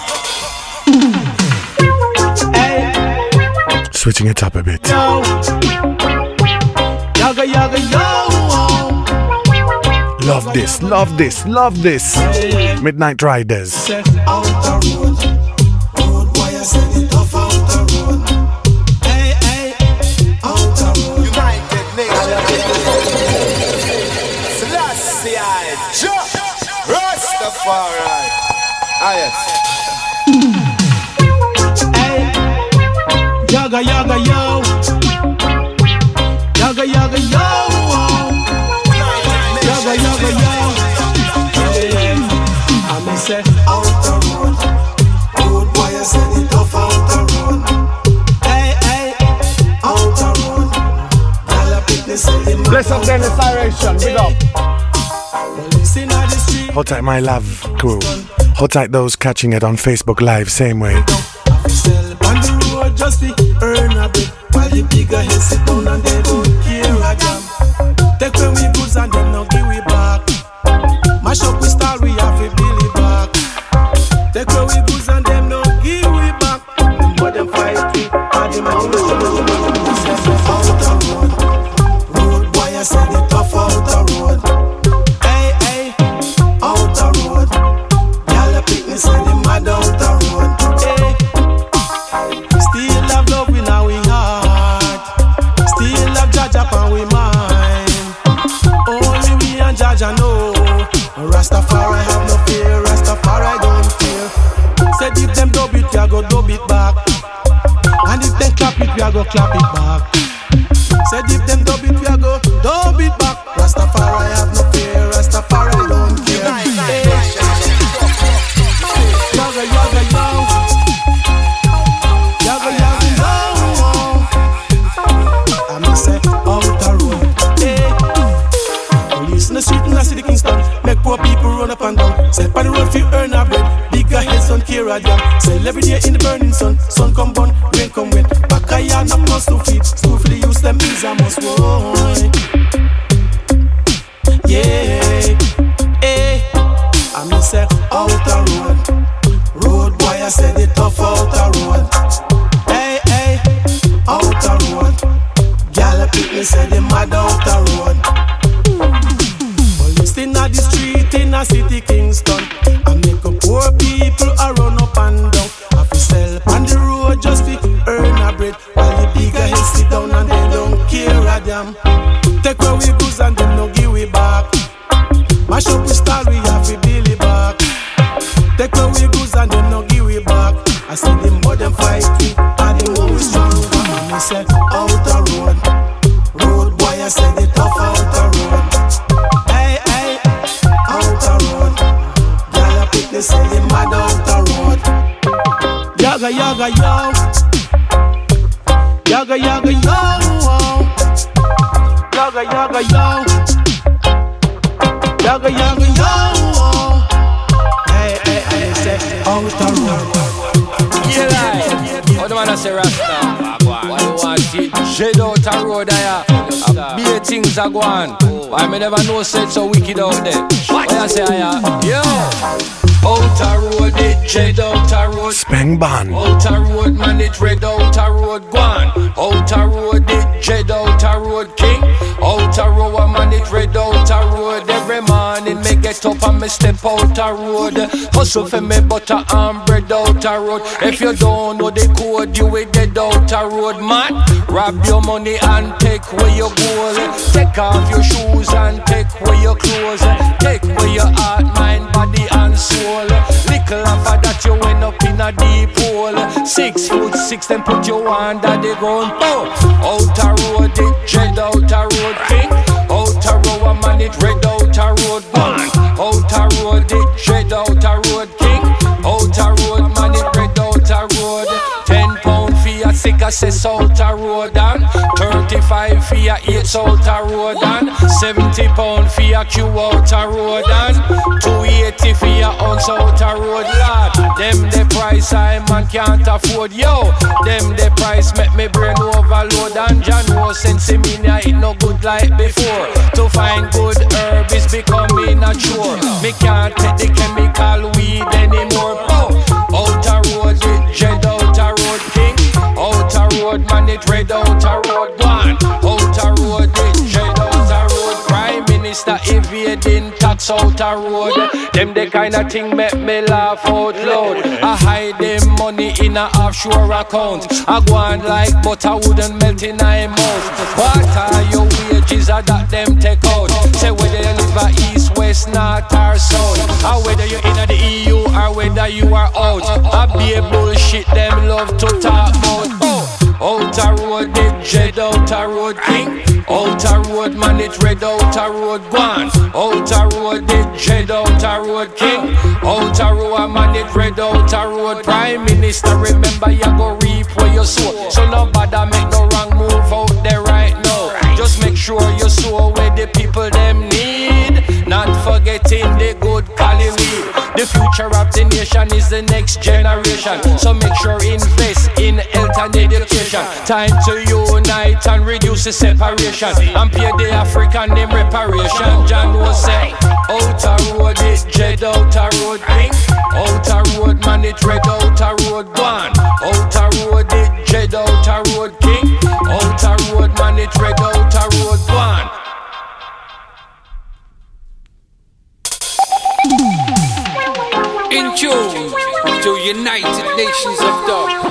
S7: Hey. Switching it up a bit.
S14: Yo. Yaga, yaga, yo.
S7: Love this, love this, love this. Hey. Midnight Riders.
S14: Out the road. Road boy, I said it off out the road. Hey, hey. Out the road.
S1: United Nations. Selassie, I Rastafari. Ah, yes.
S14: Hey, yaga, yaga, yo. Yaga, yaga, yo. Yaga, yaga, yo. Hey, I'm a say out the road. Road boy, I said it off out the road. Hey, hey, out the road. Y'all a pick me say him.
S12: Bless up Dennis Iration, big up.
S7: Hold tight my love crew. Hold tight those catching it on Facebook Live, same way.
S14: Just to earn a bit while the bigger heads sit down and they don't care a damn. Take away we goods and them no give we back. Mash up we style we have a Billy back. Take away we goods and them no give we back. But them fight we and them out the road. Road boy I said it tough out the road. Hey hey, out the road. Y'all a pick me say them mad out the road. Hey. Still have love in our heart. Still have Jaja and we mind. Only we and Jaja know. Rastafari have no fear. Rastafari don't care. Said if them dub it, we a go dub it back. And if them clap it, we a go clap it back. Said if them dub it, we a go dub it back. Rastafari have no fear. Rastafari don't care. Hey. Yaga yaga yaga. Yaga yaga yaga. I me say out the road. Hey. Police in the street in the city Kingston. Make poor people run up and down. Sell on the road for earn a bread. Bigger heads don't care a damn. Sell every day in the burning sun. Sun come burn, rain come wet. Back a yarn up must to feed. School for the use them is a must boy. Yeah. Hey. I me say out the road. Road boy I said it tough out the road. Hey hey, out the road. Gyal pick me say them mad out the road. Police in the street in a city Kingston. I make a poor people a run up and down. I fi sell on the road just to earn a bread. While the bigger heads sit down and they don't care a damn.
S17: Take away we goods and them no give we back. Mash up we style, we have to build it back. Take away we goods and them no give we back. I see them more than fight we, and them more we strong. And me say out the road, road boy I said it tough out the road. Hey hey, out the road. Girl I pick they say they mad out the road. Yaga yaga yo, yaga yaga yo, yaga yaga yo, yaga yaga yo. Hey hey hey, say out the road.
S3: Yeah, like, how the man a say Rasta? Why you want it? Shed out a road there. A beer things are going. Why me never know said so wicked out there? What you say, yeah? Yo! Out a road, it shed out a road.
S7: Spang ban.
S3: Out a road, man, it red out a road. Gone. Out a road, it shed out a road. King. Out a road, man, it red out a road. Every morning me get up and me step out a road. Hustle for me butter and bread out a road. If you don't know the code, you will dead out a road, man. Grab your money and take where you go. Take off your shoes and take where your clothes. Take where your heart, mind, body and soul. Little after that you end up in a deep hole. Six foot six, then put you under the ground. Oh, out a road, it dread out a road. King. Out a road, man, it red out a road. One. Out a road, it dread out a road. King. Out a road, man, it red out a road. Ten pound fee a sick assess out a road and thirty-five fee a eight out a road and seventy pound fee a queue out a road and two eighty fee a ounce out a road. Lord, them the price I man can't afford. Yo, them the price make me brain overload and John no sense in me now it no good like before. To find good herb is becoming a chore. Me can't take the chemical weed anymore. Oh, out a road it dread out a road. King. Out a road man it red out a road. One. Out a road it dread out a road. Prime Minister evading tax out a road. Them the kind of thing make me laugh out loud. I hide them money in a offshore account. I go on like butter wouldn't melt in my mouth. What are your wages are that them take out? Say whether you live a east, west, north or south, or whether you're in the E U or whether you are out. I be a bullshit them love to talk about. Oh, out a road it dread out a road. King. Out a road man it red out a road. Gone. Out a road it dread out a road. King. Out a road man it red out a road. Prime Minister remember you go reap where you sow. So nobody make no wrong move out there right now. Just make sure you sow where the people them need. Not forgetting the good quality weed. The future of the nation is the next generation. So make sure invest in health and education. Time to unite and reduce the separation and pay the African name reparation. John was say, out a road it dread out a road. King. Out a road man it red out a road. One. Out a road it dread out a road. King. Out a road man it red out a road. One.
S18: In tune to United Nations of Dub.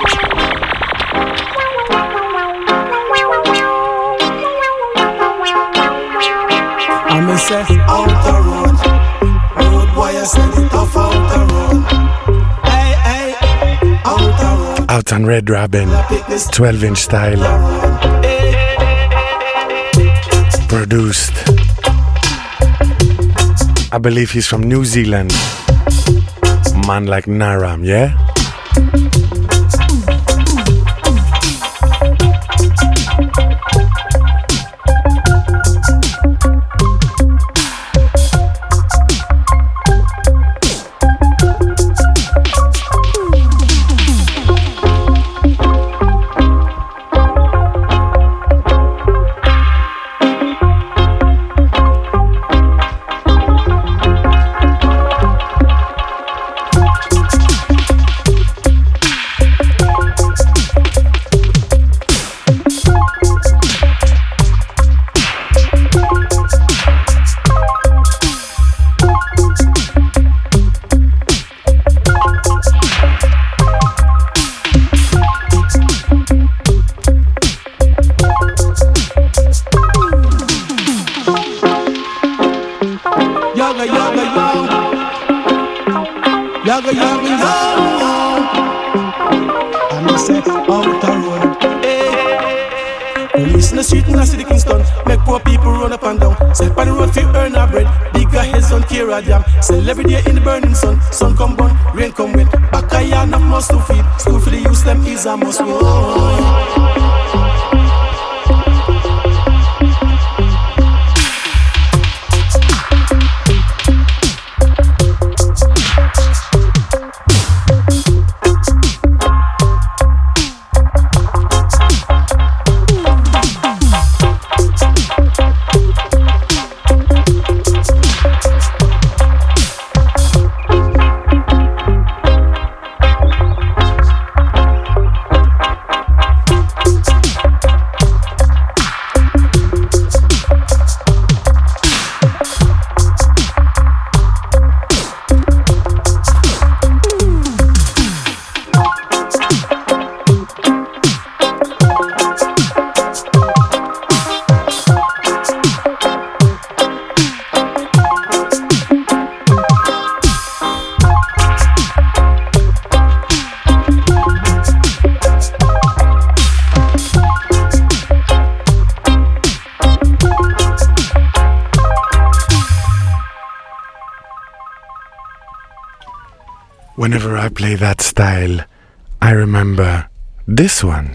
S17: I'm a say out the road, road boy I said it tough out the road. Hey hey, out the road.
S7: Out on Red Robin, twelve inch style. Produced. I believe he's from New Zealand. Man like Naram, yeah?
S17: I go young and down. And I say, out the road, hey. Police in the street and I see the Kingston. Make poor people run up and down. Step on the road for earn a bread. Bigger heads don't care a damn. Sell every day in the burning sun. Sun come burn, rain come wet. Back a yard not must to feed. School for the youth them is a must. Whoa.
S7: Whenever I play that style, I remember this one.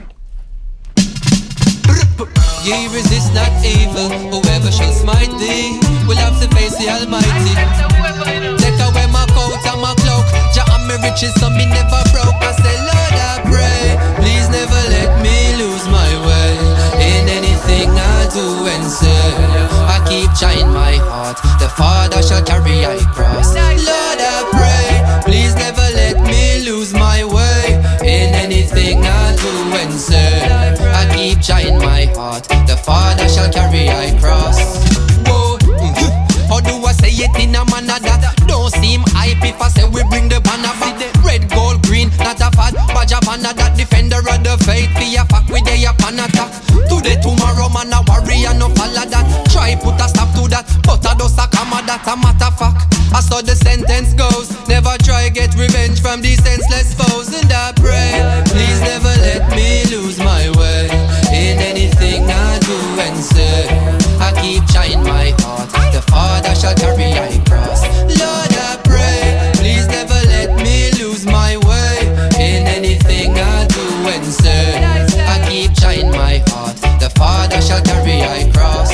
S19: Ye resist not evil, whoever shall smite thee will have to face the Almighty. Take away my coat and my cloak, Jah and me riches so me never broke. I say, Lord, I pray, please never let me lose my way in anything I do and say. I keep trying my heart, the Father shall carry I cross. Lord, I pray, please never let me lose my way in anything I do and say. I keep trying my heart, the Father shall carry I cross. Whoa, how do I say it in a manner that don't seem hype if I say we bring the banner back? Red, gold, green, not a fad, badge of honor that defender of the faith. Be a fuck with a pan attack. Today, tomorrow, man, a warrior, no follow that. Try put a stop to that, but I don't suck a that a matter fact. I saw the sentence goes, never try get revenge from these senseless foes. And I pray, please never let me lose my way in anything I do and say. I keep trying my heart, the Father shall carry I cross. Lord, I pray, please never let me lose my way in anything I do and say. I keep trying my heart, the Father shall carry I cross.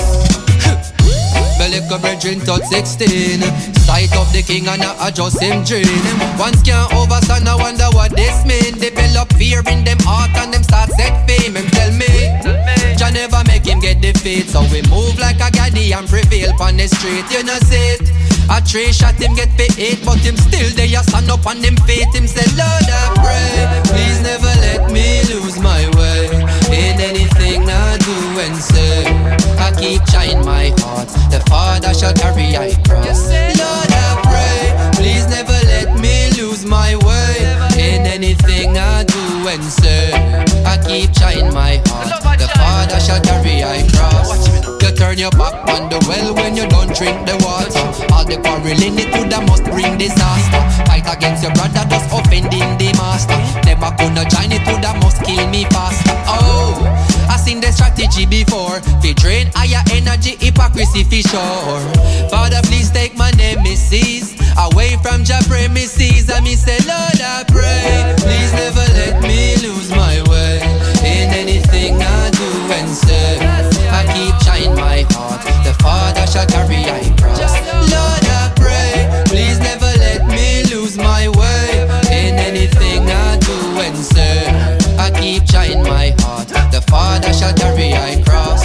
S19: Bellico brethren touch sixteen, sight of the king and I adjust him dream. Once can't overstand, I wonder what this mean. Develop fear in them heart and them start set fame. Him tell me, Jah never make him get defeat, so we move like a gaddy and prevail on the street. You know see it, a three shot him get paid eight, but him still there stand up on him feet. Him say, Lord I pray, please never let me lose my way in anything I do and say. I keep trying my heart, the Father shall carry I cross. Lord I pray, please never let me lose my way in anything I do and say. I keep trying my heart, the Father shall carry I cross. You turn your back on the well when you don't drink the water. All the quarrel in it would must bring disaster. Fight against your brother, just offending the master. Never gonna join it would must kill me faster. Oh, I seen the strategy before. Fi drain higher energy, hypocrisy fi sure. Father, please take my nemesis away from your premises. And me say, Lord, I pray, please never let me lose my way in anything I do and say. I keep trying my heart, the Father shall carry I cross. Lord, I pray, please never let me lose my way in anything I do and say. I keep trying my heart, the Father shall carry I cross.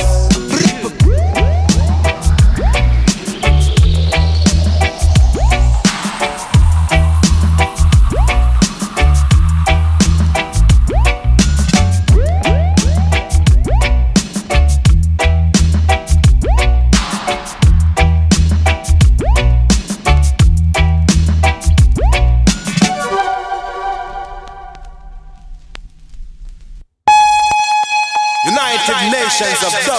S1: United Nations of Dub.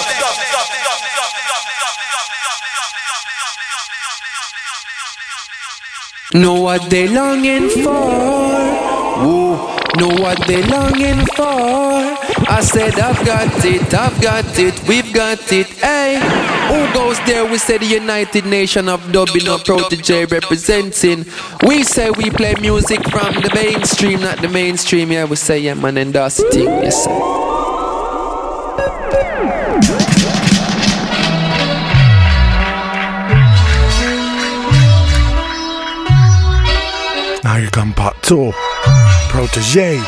S19: Know what they longing for. Woo. Know what they longing for. I said I've got it, I've got it, we've got it. Hey, who goes there? We say the United Nation of Dub, you know, Protege representing. We say we play music from the mainstream, not the mainstream. Yeah, we say yeah man, and that's the thing. Yes sir.
S7: Now you come part two. Protege.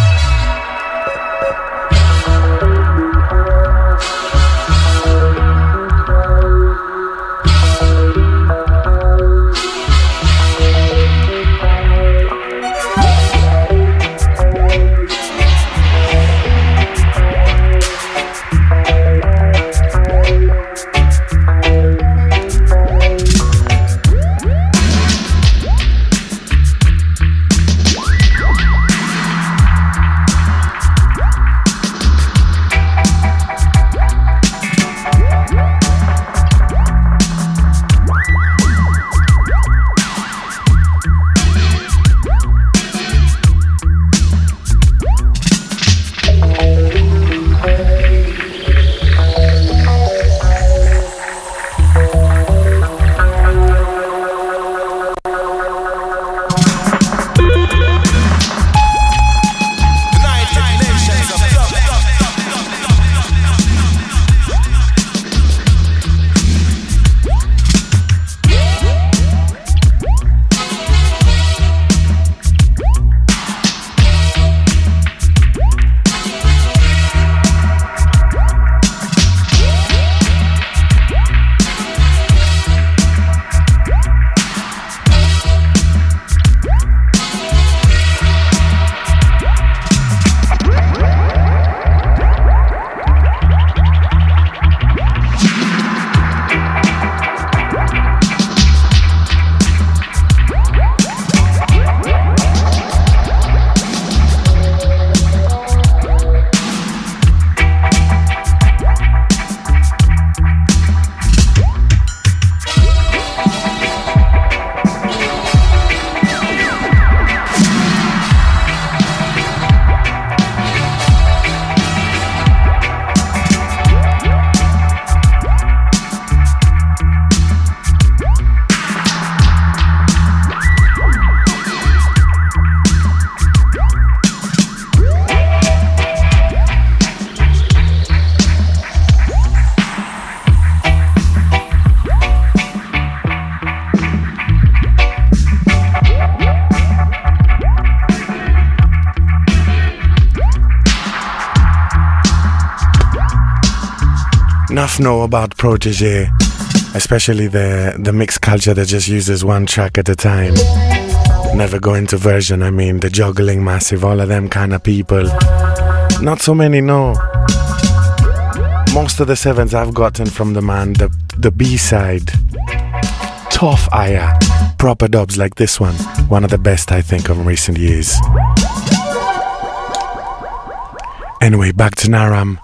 S7: Enough know about Protege, especially the the mixed culture that just uses one track at a time. Never go into version. I mean, the juggling massive, all of them kind of people. Not so many know. Most of the sevens I've gotten from the man, the the B side, tough aya, proper dubs like this one, one of the best I think of in recent years. Anyway, back to Naram.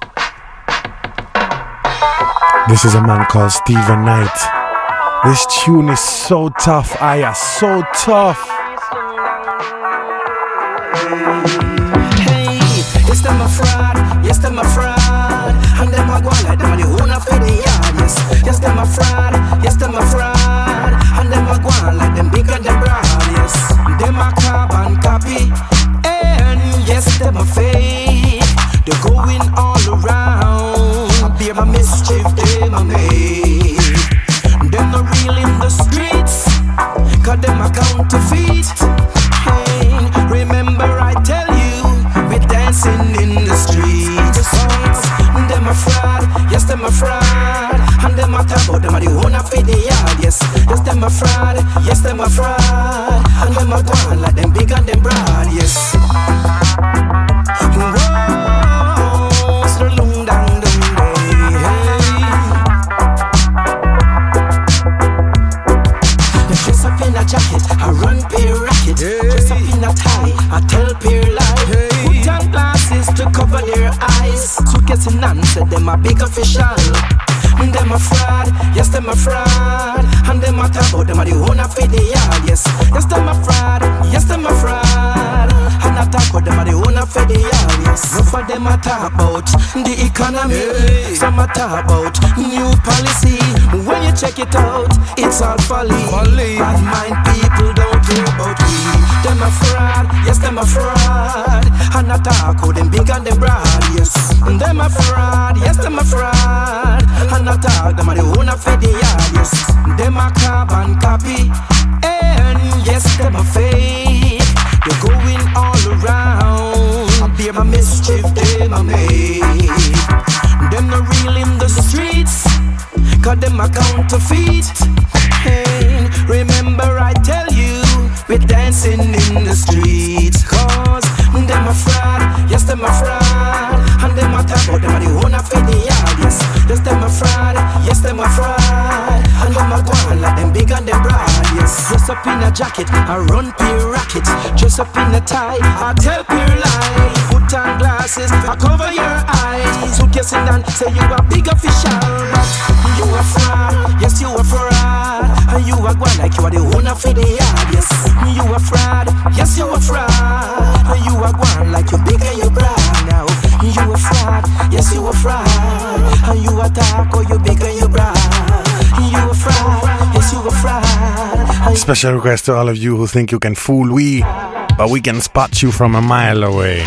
S7: This is a man called Stephen Knight. This tune is so tough, aya, so tough.
S17: Hey, yes, them a fraud, yes, them a fraud. And them a go like them a the owner for the yard, yes. Yes, them a fraud, yes, them a fraud. And them a go like them bigger than broad, yes. Them a carbon copy, and yes, them a fake. They're going all around. I bear my mischief, them a make. Them not real in the streets, cause them a counterfeit. Hey, remember I tell you, we're dancing in the streets. Them a fraud, yes, them a fraud. And them a talk about them a the owner for the yard, yes. Yes, them a fraud, yes, them a fraud. And them a go like them big and them broad, yes. Whoa, so long down the way, hey. Dress up in a jacket, I run peer racket. Dress up in a tie, I tell peer lie. Put on glasses to cover their eyes. Suitcase in hand, said them a big official. Them a fraud, yes, them a fraud. And them them a talk about them a the owner for the yard. Yes, yes them a fraud, yes them a fraud. And I talk about them a the owner for the yard. Yes, enough of them a talk about the economy. Some a talk about new policy. When you check it out, it's all folly. Bad mind people don't care about we. Them a fraud, yes them a fraud. And I talk about them big and them broad. Yes, them a fraud, yes them a fraud. And I talk them a the owner for the yard. Yes, them a carbon copy. And yes them a fake. They're going all around. They're a mischief them a make. Them not real in the streets, cause them a counterfeit. Hey, remember I tell you, we're dancing in the streets. Cause them a fraud, yes them a fraud. And them a talk about them a the owner for the yard. Yes, yes them a fraud, yes them a fraud. And them a go on like them big and them broad. Yes, dress up in a jacket, I run peer racket. Dress up in a tie, I tell peer lie. Put on glasses, I cover your eyes. Who kissing and say you a big official, but you a fraud, yes you a fraud. And you a go like you are the owner for the yard. Yes, you a fraud, yes you a fraud. And you a go like you big and you broad. Now you a fraud, yes you a fraud. And you a talk or you big and you broad. You a fraud, yes you a fraud.
S7: Special request to all of you who think you can fool we, but we can spot you from a mile away.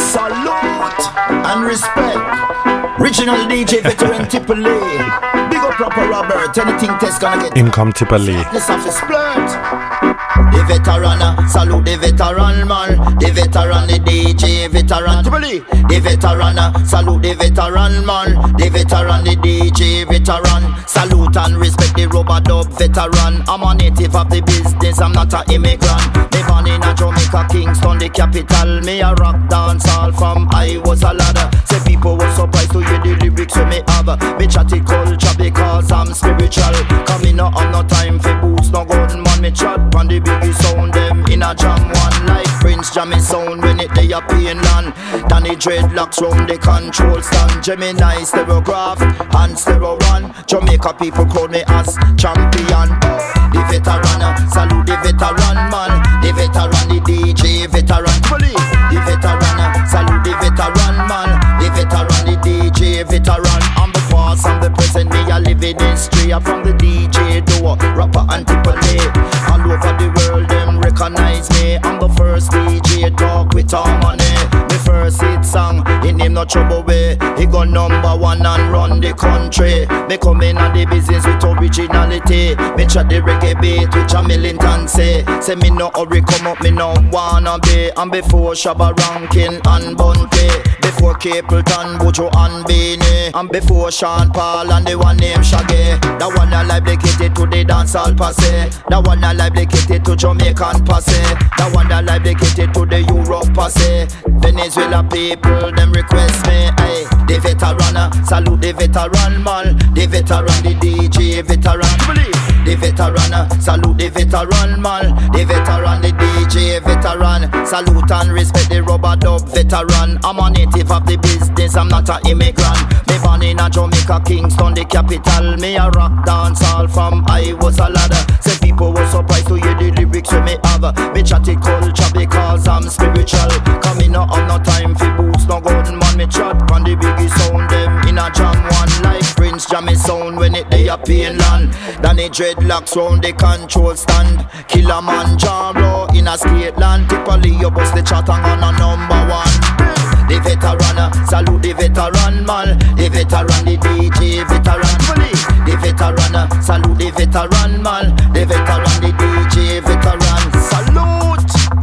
S20: Salute and respect. Original D J veteran Tipoli. Big up proper Robert. Anything test gonna get
S7: Income Tipoli.
S20: this off the splurt. The veteran, salute the veteran man. The veteran, the D J veteran Tipoli. The veteran, salute the veteran man. The veteran, the D J veteran. Salute and respect the rubber dub veteran. I'm a native of the business, I'm not an immigrant. Me born in a Jamaica, Kingston, the capital. Me a rock dance all from I was a ladder. Say people were surprised to hear the lyrics so me have. Me chatty culture because I'm spiritual. Come in no have no time for boots, no gun man. Me chat on the biggie sound them in a jam one. Like Prince Jammy sound when it they a pain land. Danny dreadlocks round the control stand. Gemini stereograph and stereo one. Jamaica people call me as champion. The veteran, salute the veteran man. The veteran, the D J veteran. The veteran, salute the veteran man. The veteran, the D J veteran. I'm the past, I'm the present, me a living history. I'm from the D J door, rapper and Tipoli. All over the world, them recognize me. I'm the first D J talk with harmony. The first hit song, in him no trouble way. He go number one and run the country. Me come in on the business with originality. Me chat the reggae beat which a militant say. Say me no hurry come up, me no wanna be. And before Shabba Rankin and Bunty, before Capleton, Buju and Beanie, and before Sean Paul and the one named Shaggy. That one I dedicated to the dancehall passe. That one I dedicated to Jamaican passe. That one I dedicated to the Europe passe. Venezuela people, them request me. Hey, the veteran, salute the veteran man. The veteran, the D J veteran. The veteran, salute the veteran man. The veteran, the D J veteran. Salute and respect the rubber dub veteran. I'm a native of the business, I'm not an immigrant. Me born in a Jamaica, Kingston, the capital. Me a rock dance all from I was a ladder. Say people were surprised to hear the lyrics we me have. Me chatty culture because I'm spiritual. Come in no have no time for boots, no gun man. Me chat on the biggie sound them in a jam one. Like Prince Jammy sound when it they a pain land. Danny dreadlocks round the control stand. Killer man Jaro in a skate land. Tipoli you bust the chat and on a number one. The veteran, salute the veteran man. The veteran, the D J veteran. The veteran, salute the veteran man. The veteran, the D J veteran. Salute.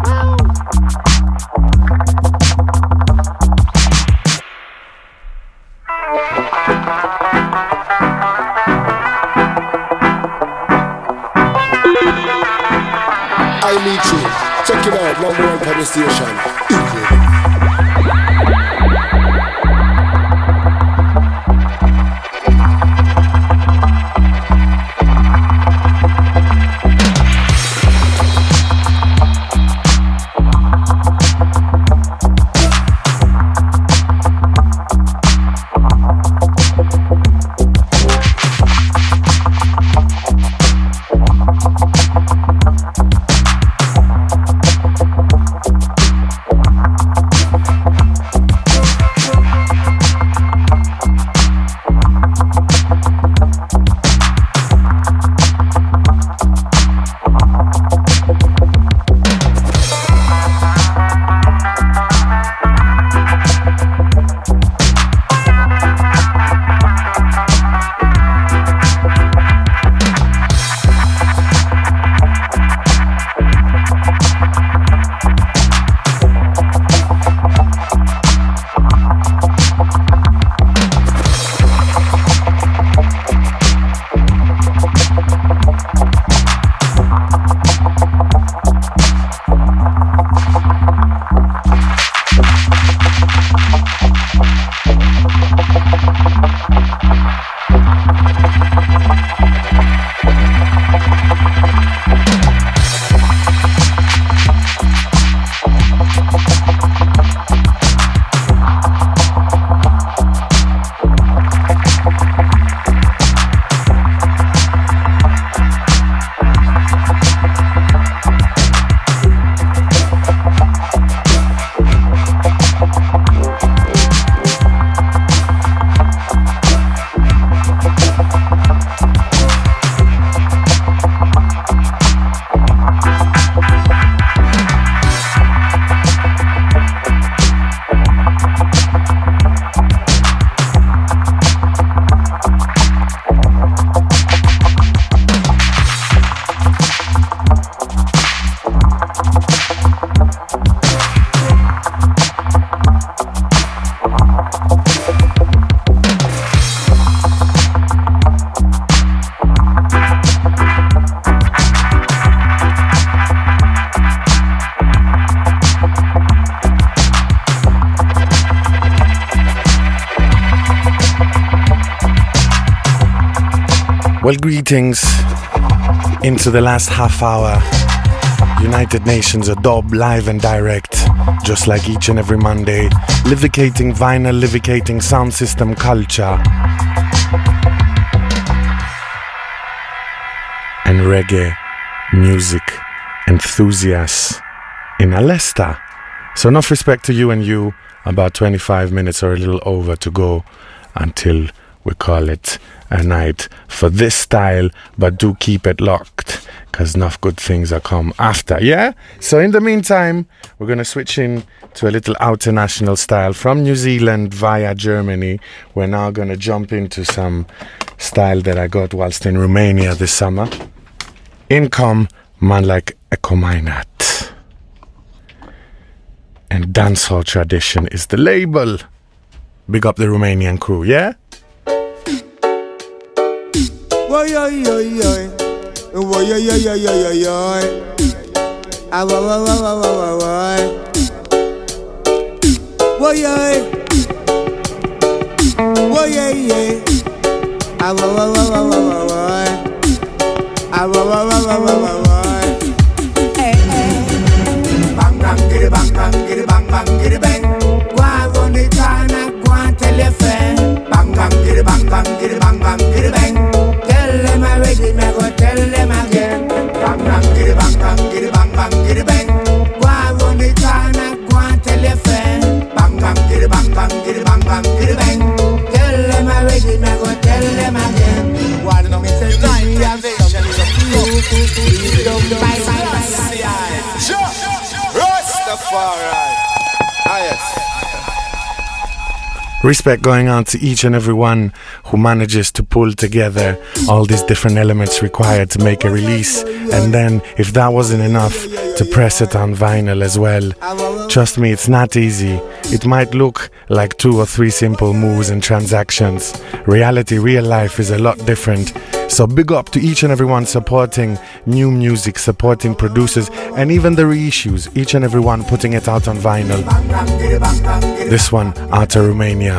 S15: I meet you. Check it out, number one public station.
S7: Well, greetings into the last half hour. United Nations of Dub, live and direct, just like each and every Monday. Livicating vinyl, livicating sound system culture. And reggae music enthusiasts in Leicester. So enough respect to you and you. About twenty-five minutes or a little over to go until we call it a night for this style, but do keep it locked because enough good things are come after, yeah? So in the meantime, we're going to switch in to a little international style from New Zealand via Germany. We're now going to jump into some style that I got whilst in Romania this summer. In come man like Ecominat. And Dancehall Tradition is the label. Big up the Romanian crew, yeah?
S21: Woy, yoy, yoy, yoy. Woy, yoy, yoy, yoy, yoy, yoy. Ah, woy, woy, woy, woy, woy, woy. Woy, yoy. Woy, yoy, yoy. Ah, woy, woy, woy, woy, woy, woy. Ah, woy, woy, woy, woy, woy, woy. Bang bang giddy bang bang giddy bang bang giddy bang. Go on the corner, go and tell your friend. Bang bang giddy bang bang giddy bang bang giddy bang. Tell them I ready, me go tell them again. Bang bang giddy bang bang giddy bang bang giddy bang. Go on the corner, go and tell your friend. Bang bang giddy bang bang giddy bang bang giddy bang. Tell them I ready, me go tell them again. One of me say me have something to do. Please don't bye bye bye.
S1: Ah, yes.
S7: Respect going out to each and every one who manages to pull together all these different elements required to make a release, and then if that wasn't enough, to press it on vinyl as well. Trust me, it's not easy. It might look like two or three simple moves and transactions. Reality, real life is a lot different. So big up to each and everyone supporting new music, supporting producers, and even the reissues. Each and everyone putting it out on vinyl. This one out of Romania.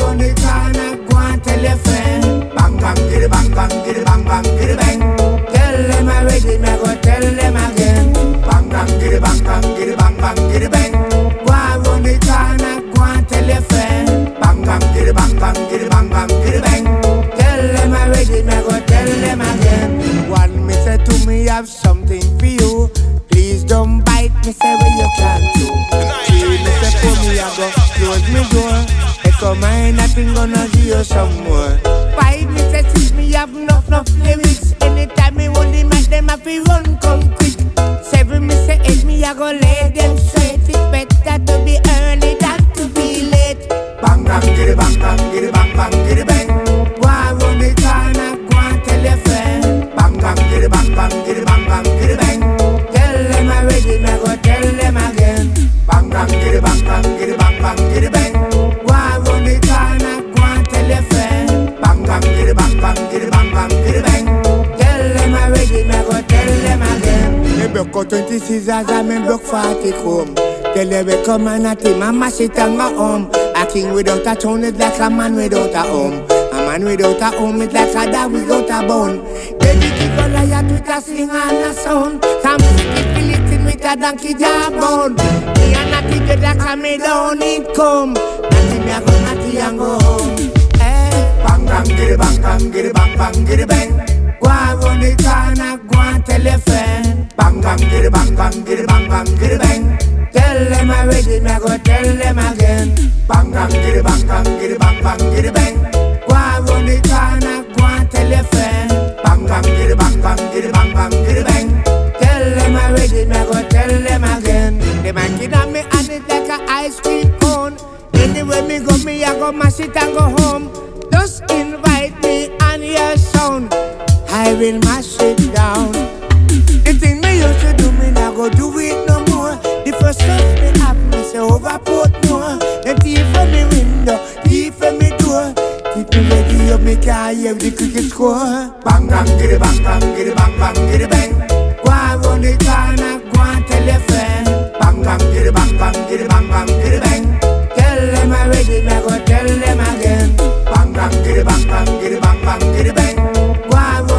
S21: Have something for you. Please don't bite me, say where you can do. Please me say for me, I go close me door. Echo mine, nothing gonna give you some more. Bite me, say since me have enough, enough lyrics. Anytime me want the mic, them have to run come quick. Seven me say eight, me I go lay them straight. It's better to be early than to be late. Bang bang, giddy bang bang, giddy bang bang, giddy bang. Go and run the corner, go and tell your friend. Bang bang, giddy bang bang, giddy bang bang, giddy bang. Tell them I ready, me go tell them again. Bang bang, giddy bang bang, giddy bang bang, giddy bang. Go and run the corner, go and tell your friend. Bang bang, giddy bang bang, giddy bang bang, giddy bang. Tell them I ready, me go tell them again. Me broke twenty scissors and me broke forty comb. Tell them we come and a team and mash it on my home. A king without a throne is like a man without a home. A man without a home is like a dog without a bone. Baby keep a liar with a sing and a sound. Some stick Philistine with a donkey jawbone. Me and Natty together come me down it come. Natty me a go Natty and go home. Hey, bang bang giddy bang bang giddy bang bang giddy bang. Go and run the corner, go and tell your friend. Bang bang giddy bang bang giddy bang bang giddy bang. Tell them I ready, me go tell them again. Bang bang giddy bang bang giddy bang bang giddy bang. Go and run the corner, go and tell your friend. Bang bang giddy bang bang giddy bang bang giddy bang. Tell them I ready, me go tell them again. They man kid on me and it like a ice cream cone. Anywhere me go, me I go mash it and go home. Just invite me on your sound, I will mash it down. The thing me used to do, me now go do it no more. The first stuff me have, me say overport more. Then thief from me window, thief from me door. Keep me ready up, me can't hear the cricket score. Bang bang giddy bang bang giddy bang bang giddy bang. Go and run the corner, go and tell your friend. Bang bang giddy bang bang giddy bang bang giddy bang. Tell them I ready, me go tell them again. Bang bang giddy bang bang giddy bang bang giddy bang. Go and run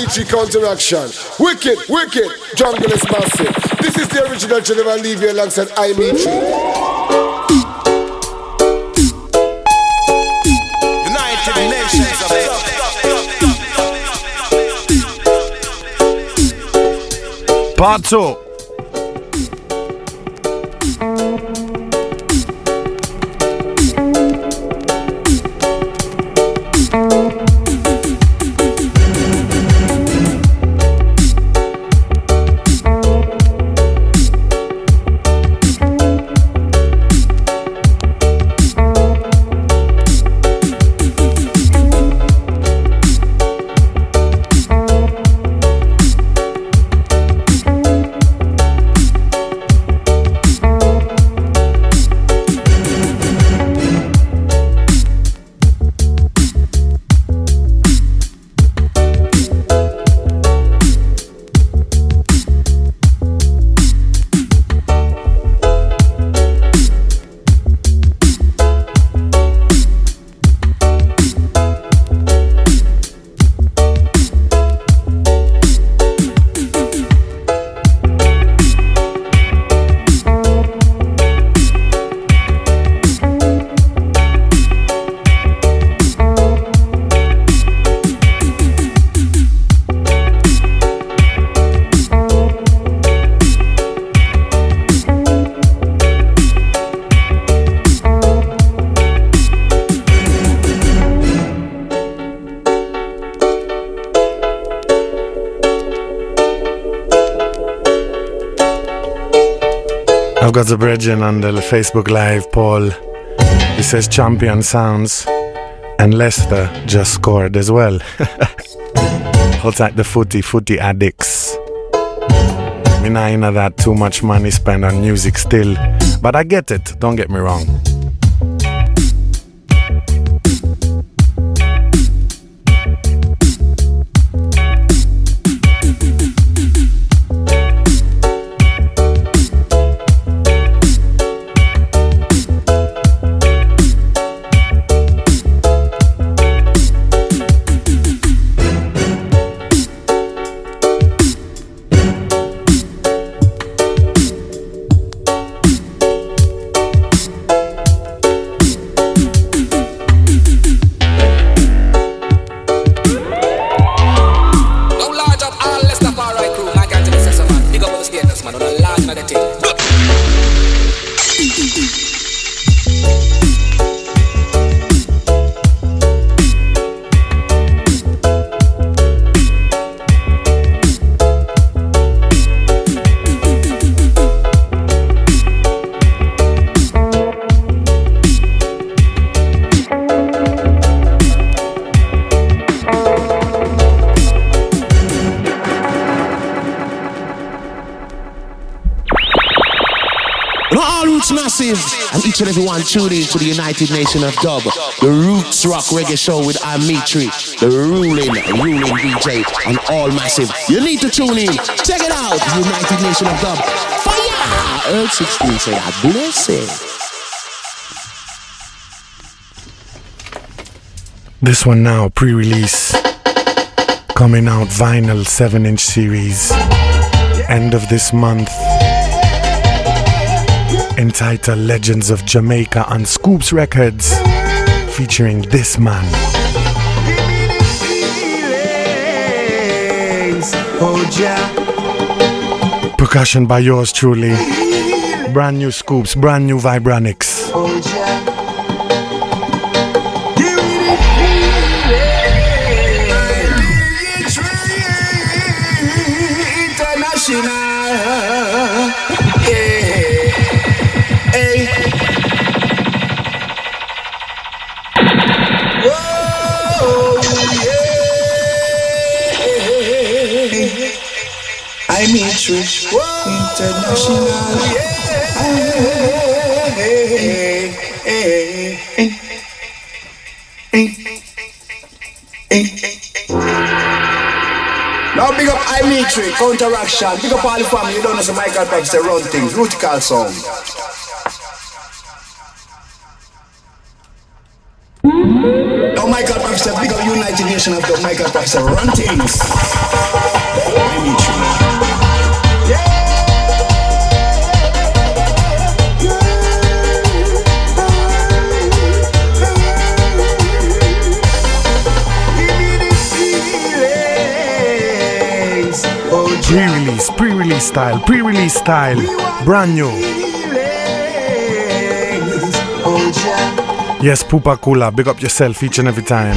S15: Imetri Counteraction. Wicked, wicked, jungle is massive. This is the original tune. Never leave you alongside Imetri.
S1: United Nations of Dub.
S7: Part two. I've got the brethren on the Facebook Live, Paul. He says champion sounds, and Leicester just scored as well. Hold tight the footy, footy addicts. Me not in that too much money spent on music still, but I get it, don't get me wrong.
S2: And each and everyone tune in to the United Nation of Dub, the Roots Rock Reggae Show with Imetri, the ruling, ruling D J, and all massive. You need to tune in. Check it out, United Nation of Dub. Fire! Earth sixteen say, I bless it.
S7: This one now, pre-release, coming out vinyl seven inch series, end of this month. Entitled Legends of Jamaica on Scoops Records, featuring this man. Percussion by yours truly. Brand new Scoops, brand new Vibronics.
S5: Imetri International.
S2: Now big up Imetri Counteraction. Big up all the family. You don't know some Michael Phelps they run things. Rutical sound.
S16: Oh my God, Professor, big up United Nation of the Michael Professor, run things. I meet you.
S7: Pre-release, pre-release style, pre-release style, brand new. Yes, Pupa Kula, big up yourself each and every time.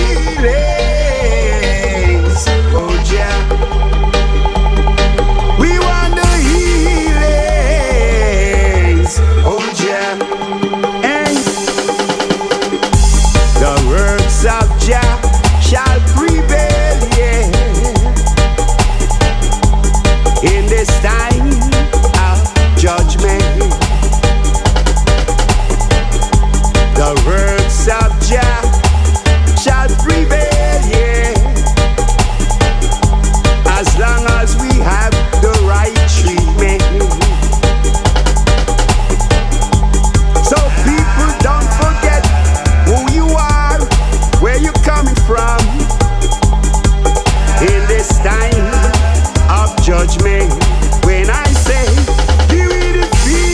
S21: We want the healings, oh yeah, and the works of Jah shall prevail, yeah, in this time of judgment. The works of Jah shall prevail, yeah, as long as we have the right treatment. So people, don't forget who you are, where you're coming from, in this time of judgment. When I say, give me the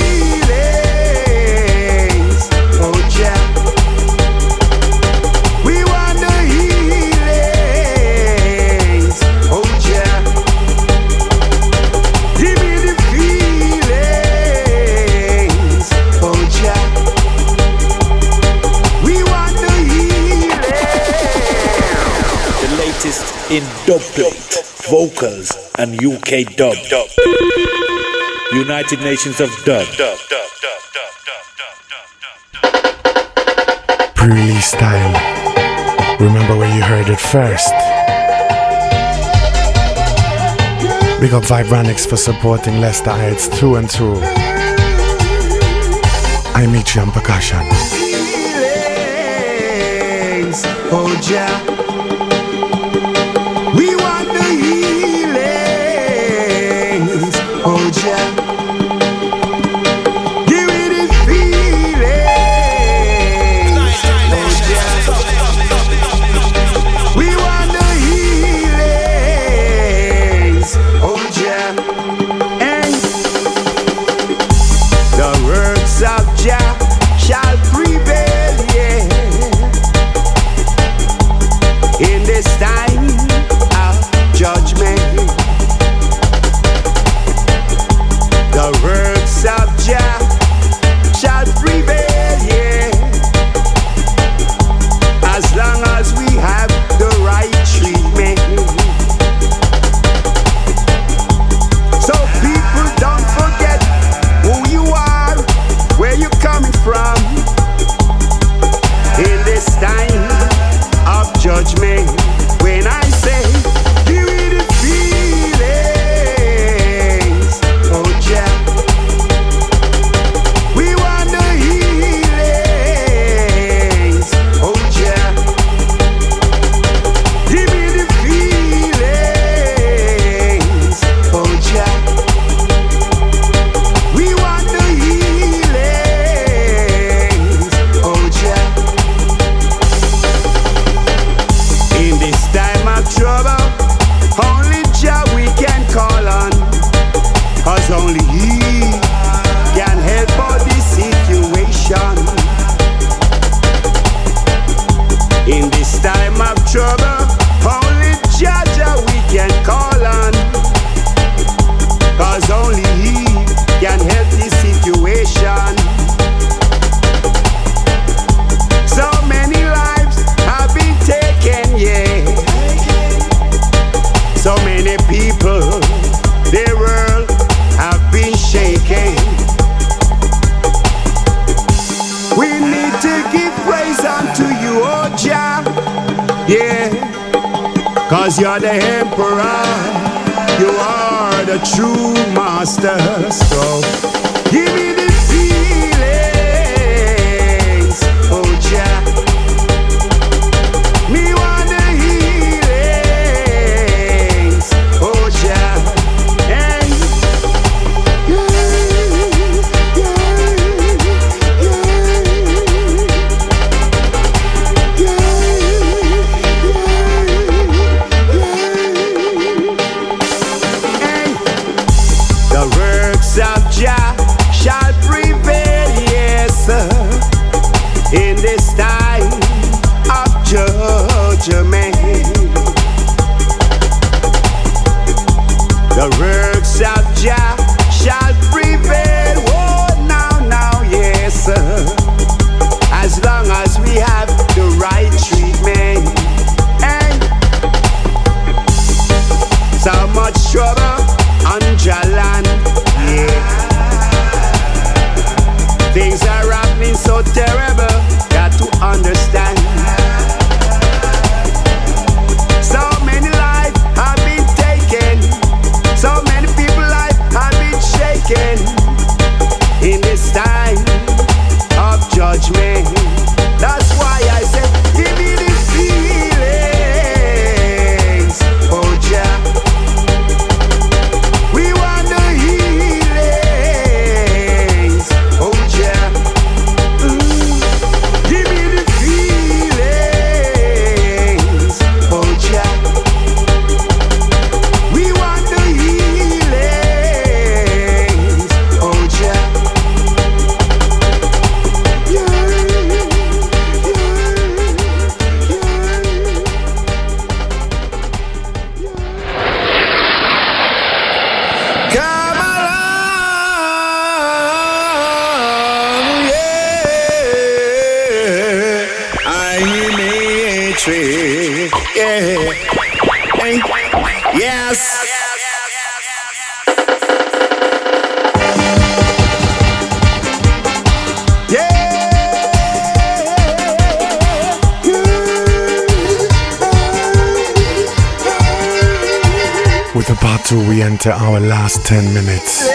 S21: feelings, oh Jah, we want the healings, oh Jah, give me the feelings, oh Jah, we want the healings.
S8: The latest in dub plate, vocals, and U K dub. United Nations of Dub.
S7: Pre-release style. Remember where you heard it first. Big up Vibranix for supporting Leicester Heights through and through. I meet you on percussion.
S21: Healings, oh Jah, we want the healings, oh Jah, give me the feelings, oh Jah, we want the healings, oh Jah, and the works of Jah shall prevail, yeah, in this time of judgment. The works of Jah shall prevail, yeah, as long as we have the right treatment. So people, don't forget who you are, where you're coming from, in this time of judgment. When I say, give me the feelings, oh Jah, we want the healings, oh Jah, give me the feelings, oh Jah, we want the healings, oh Jah. In this time of trouble, only Jah we can call on, cause only He can help out this situation. In this time of trouble, only Jah Jah we can call on, cause only He can help this situation. So many lives have been taken, yeah. So many people, their world have been shaken. We need to give praise unto you, oh Jah, yeah, cause you're the emperor, you are the true master. So give me the feelings, oh Jah, me want the healings, oh Jah, and yeah, yeah, yeah.
S9: Yes.
S7: With the part two, we enter our last ten minutes.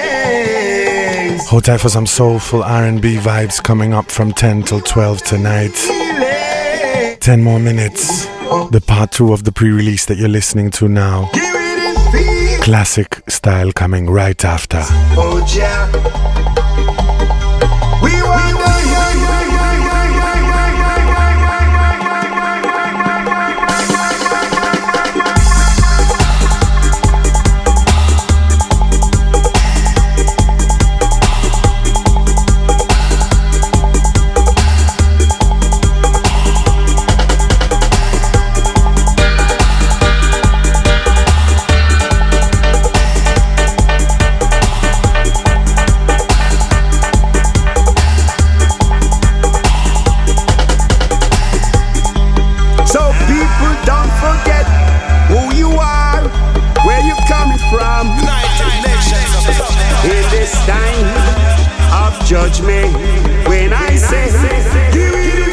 S7: Hold tight for some soulful R and B vibes coming up from ten till twelve tonight. ten more minutes. The part two of the pre-release that you're listening to now. Classic style coming right after.
S14: Oh, yeah. We want judge me when I say give me the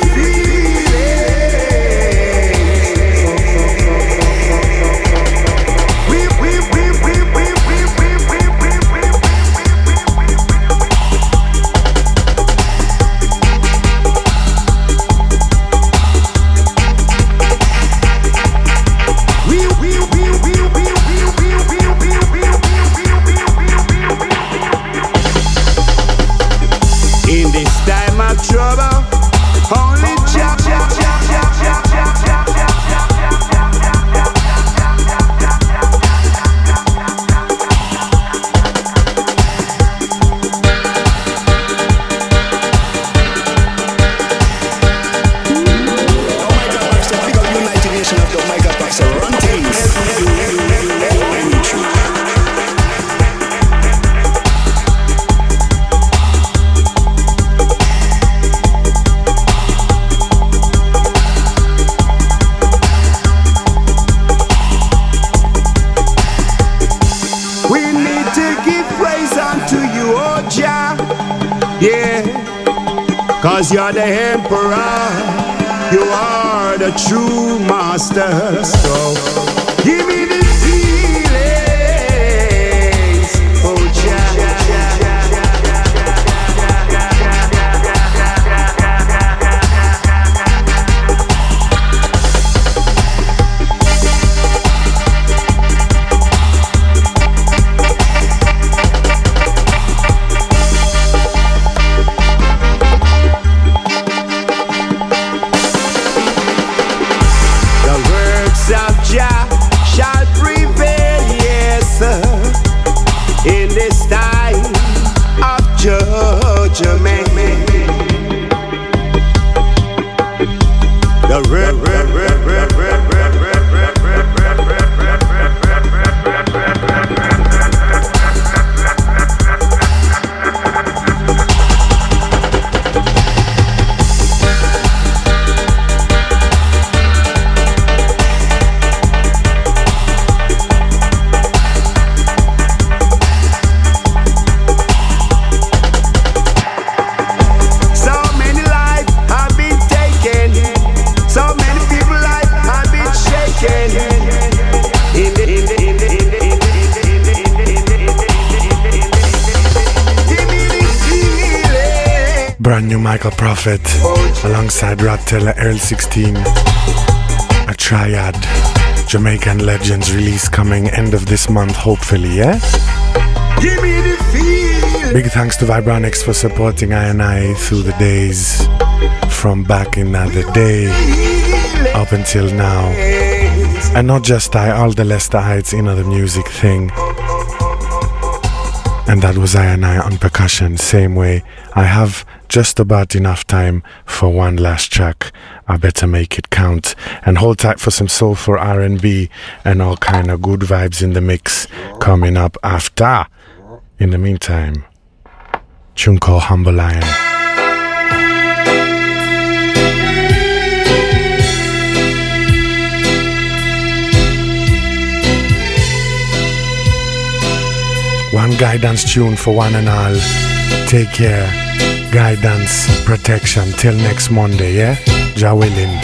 S14: feeling. We we we we we we we we we we we in this time of trouble, only Jah. United Nation of the Mega Packs run things. Yeah, cause you're the emperor, you are the true master. So give me the feelings, oh Jah. In this time of judgment, the red, red, red, red, red, red, red, red, red, red,
S7: Brand new Michael Prophet alongside Rod Teller, Earl sixteen, a triad Jamaican legends release coming end of this month, hopefully, yeah?
S14: Give me the feeling.
S7: Big thanks to Vibronics for supporting I and I through the days from back in the day up until now. And not just I, all the Leicesterites in the music thing. And that was I and I on percussion, same way. I have just about enough time for one last track. I better make it count. And hold tight for some soulful R and B and all kind of good vibes in the mix coming up after. In the meantime, tune called Humble Lion. One guidance tune for one and all. Take care. Guidance, protection. Till next Monday, yeah? Jah willing.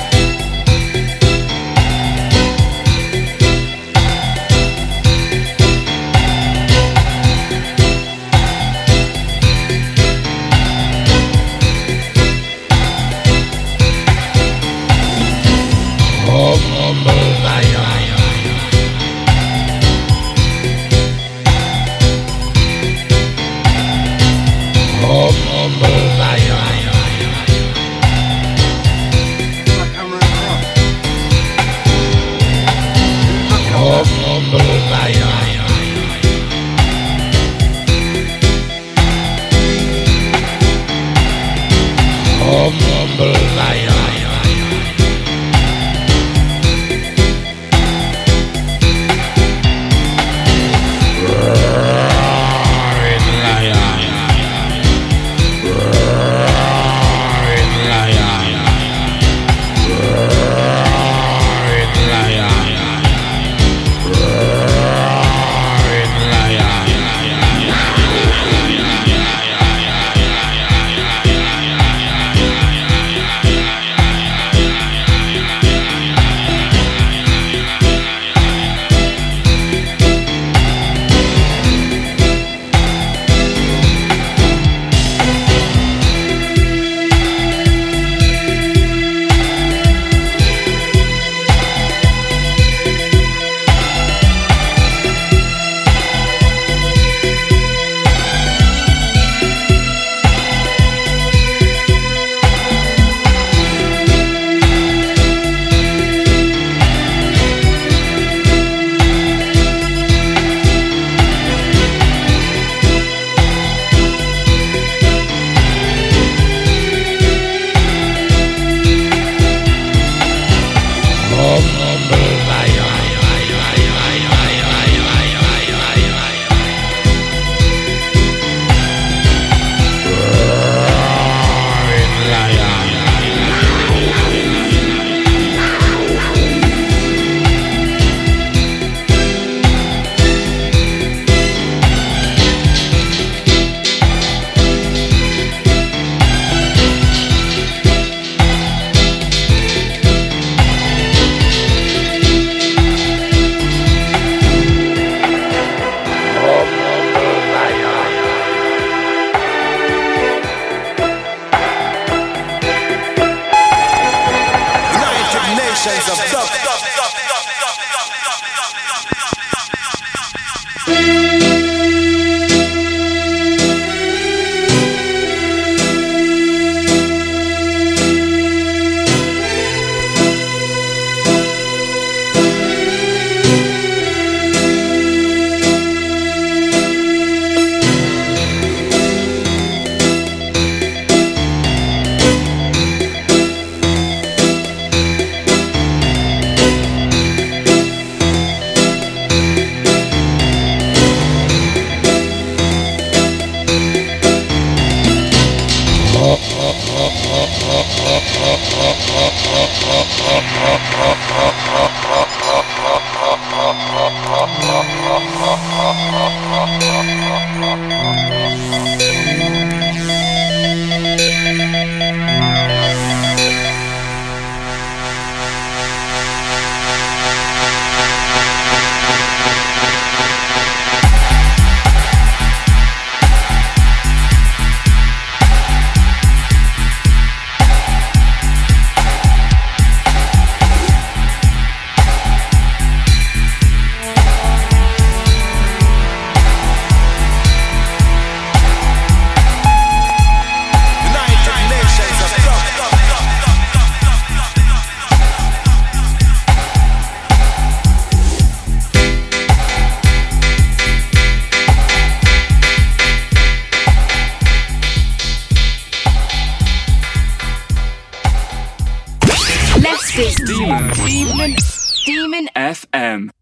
S9: Demon F M.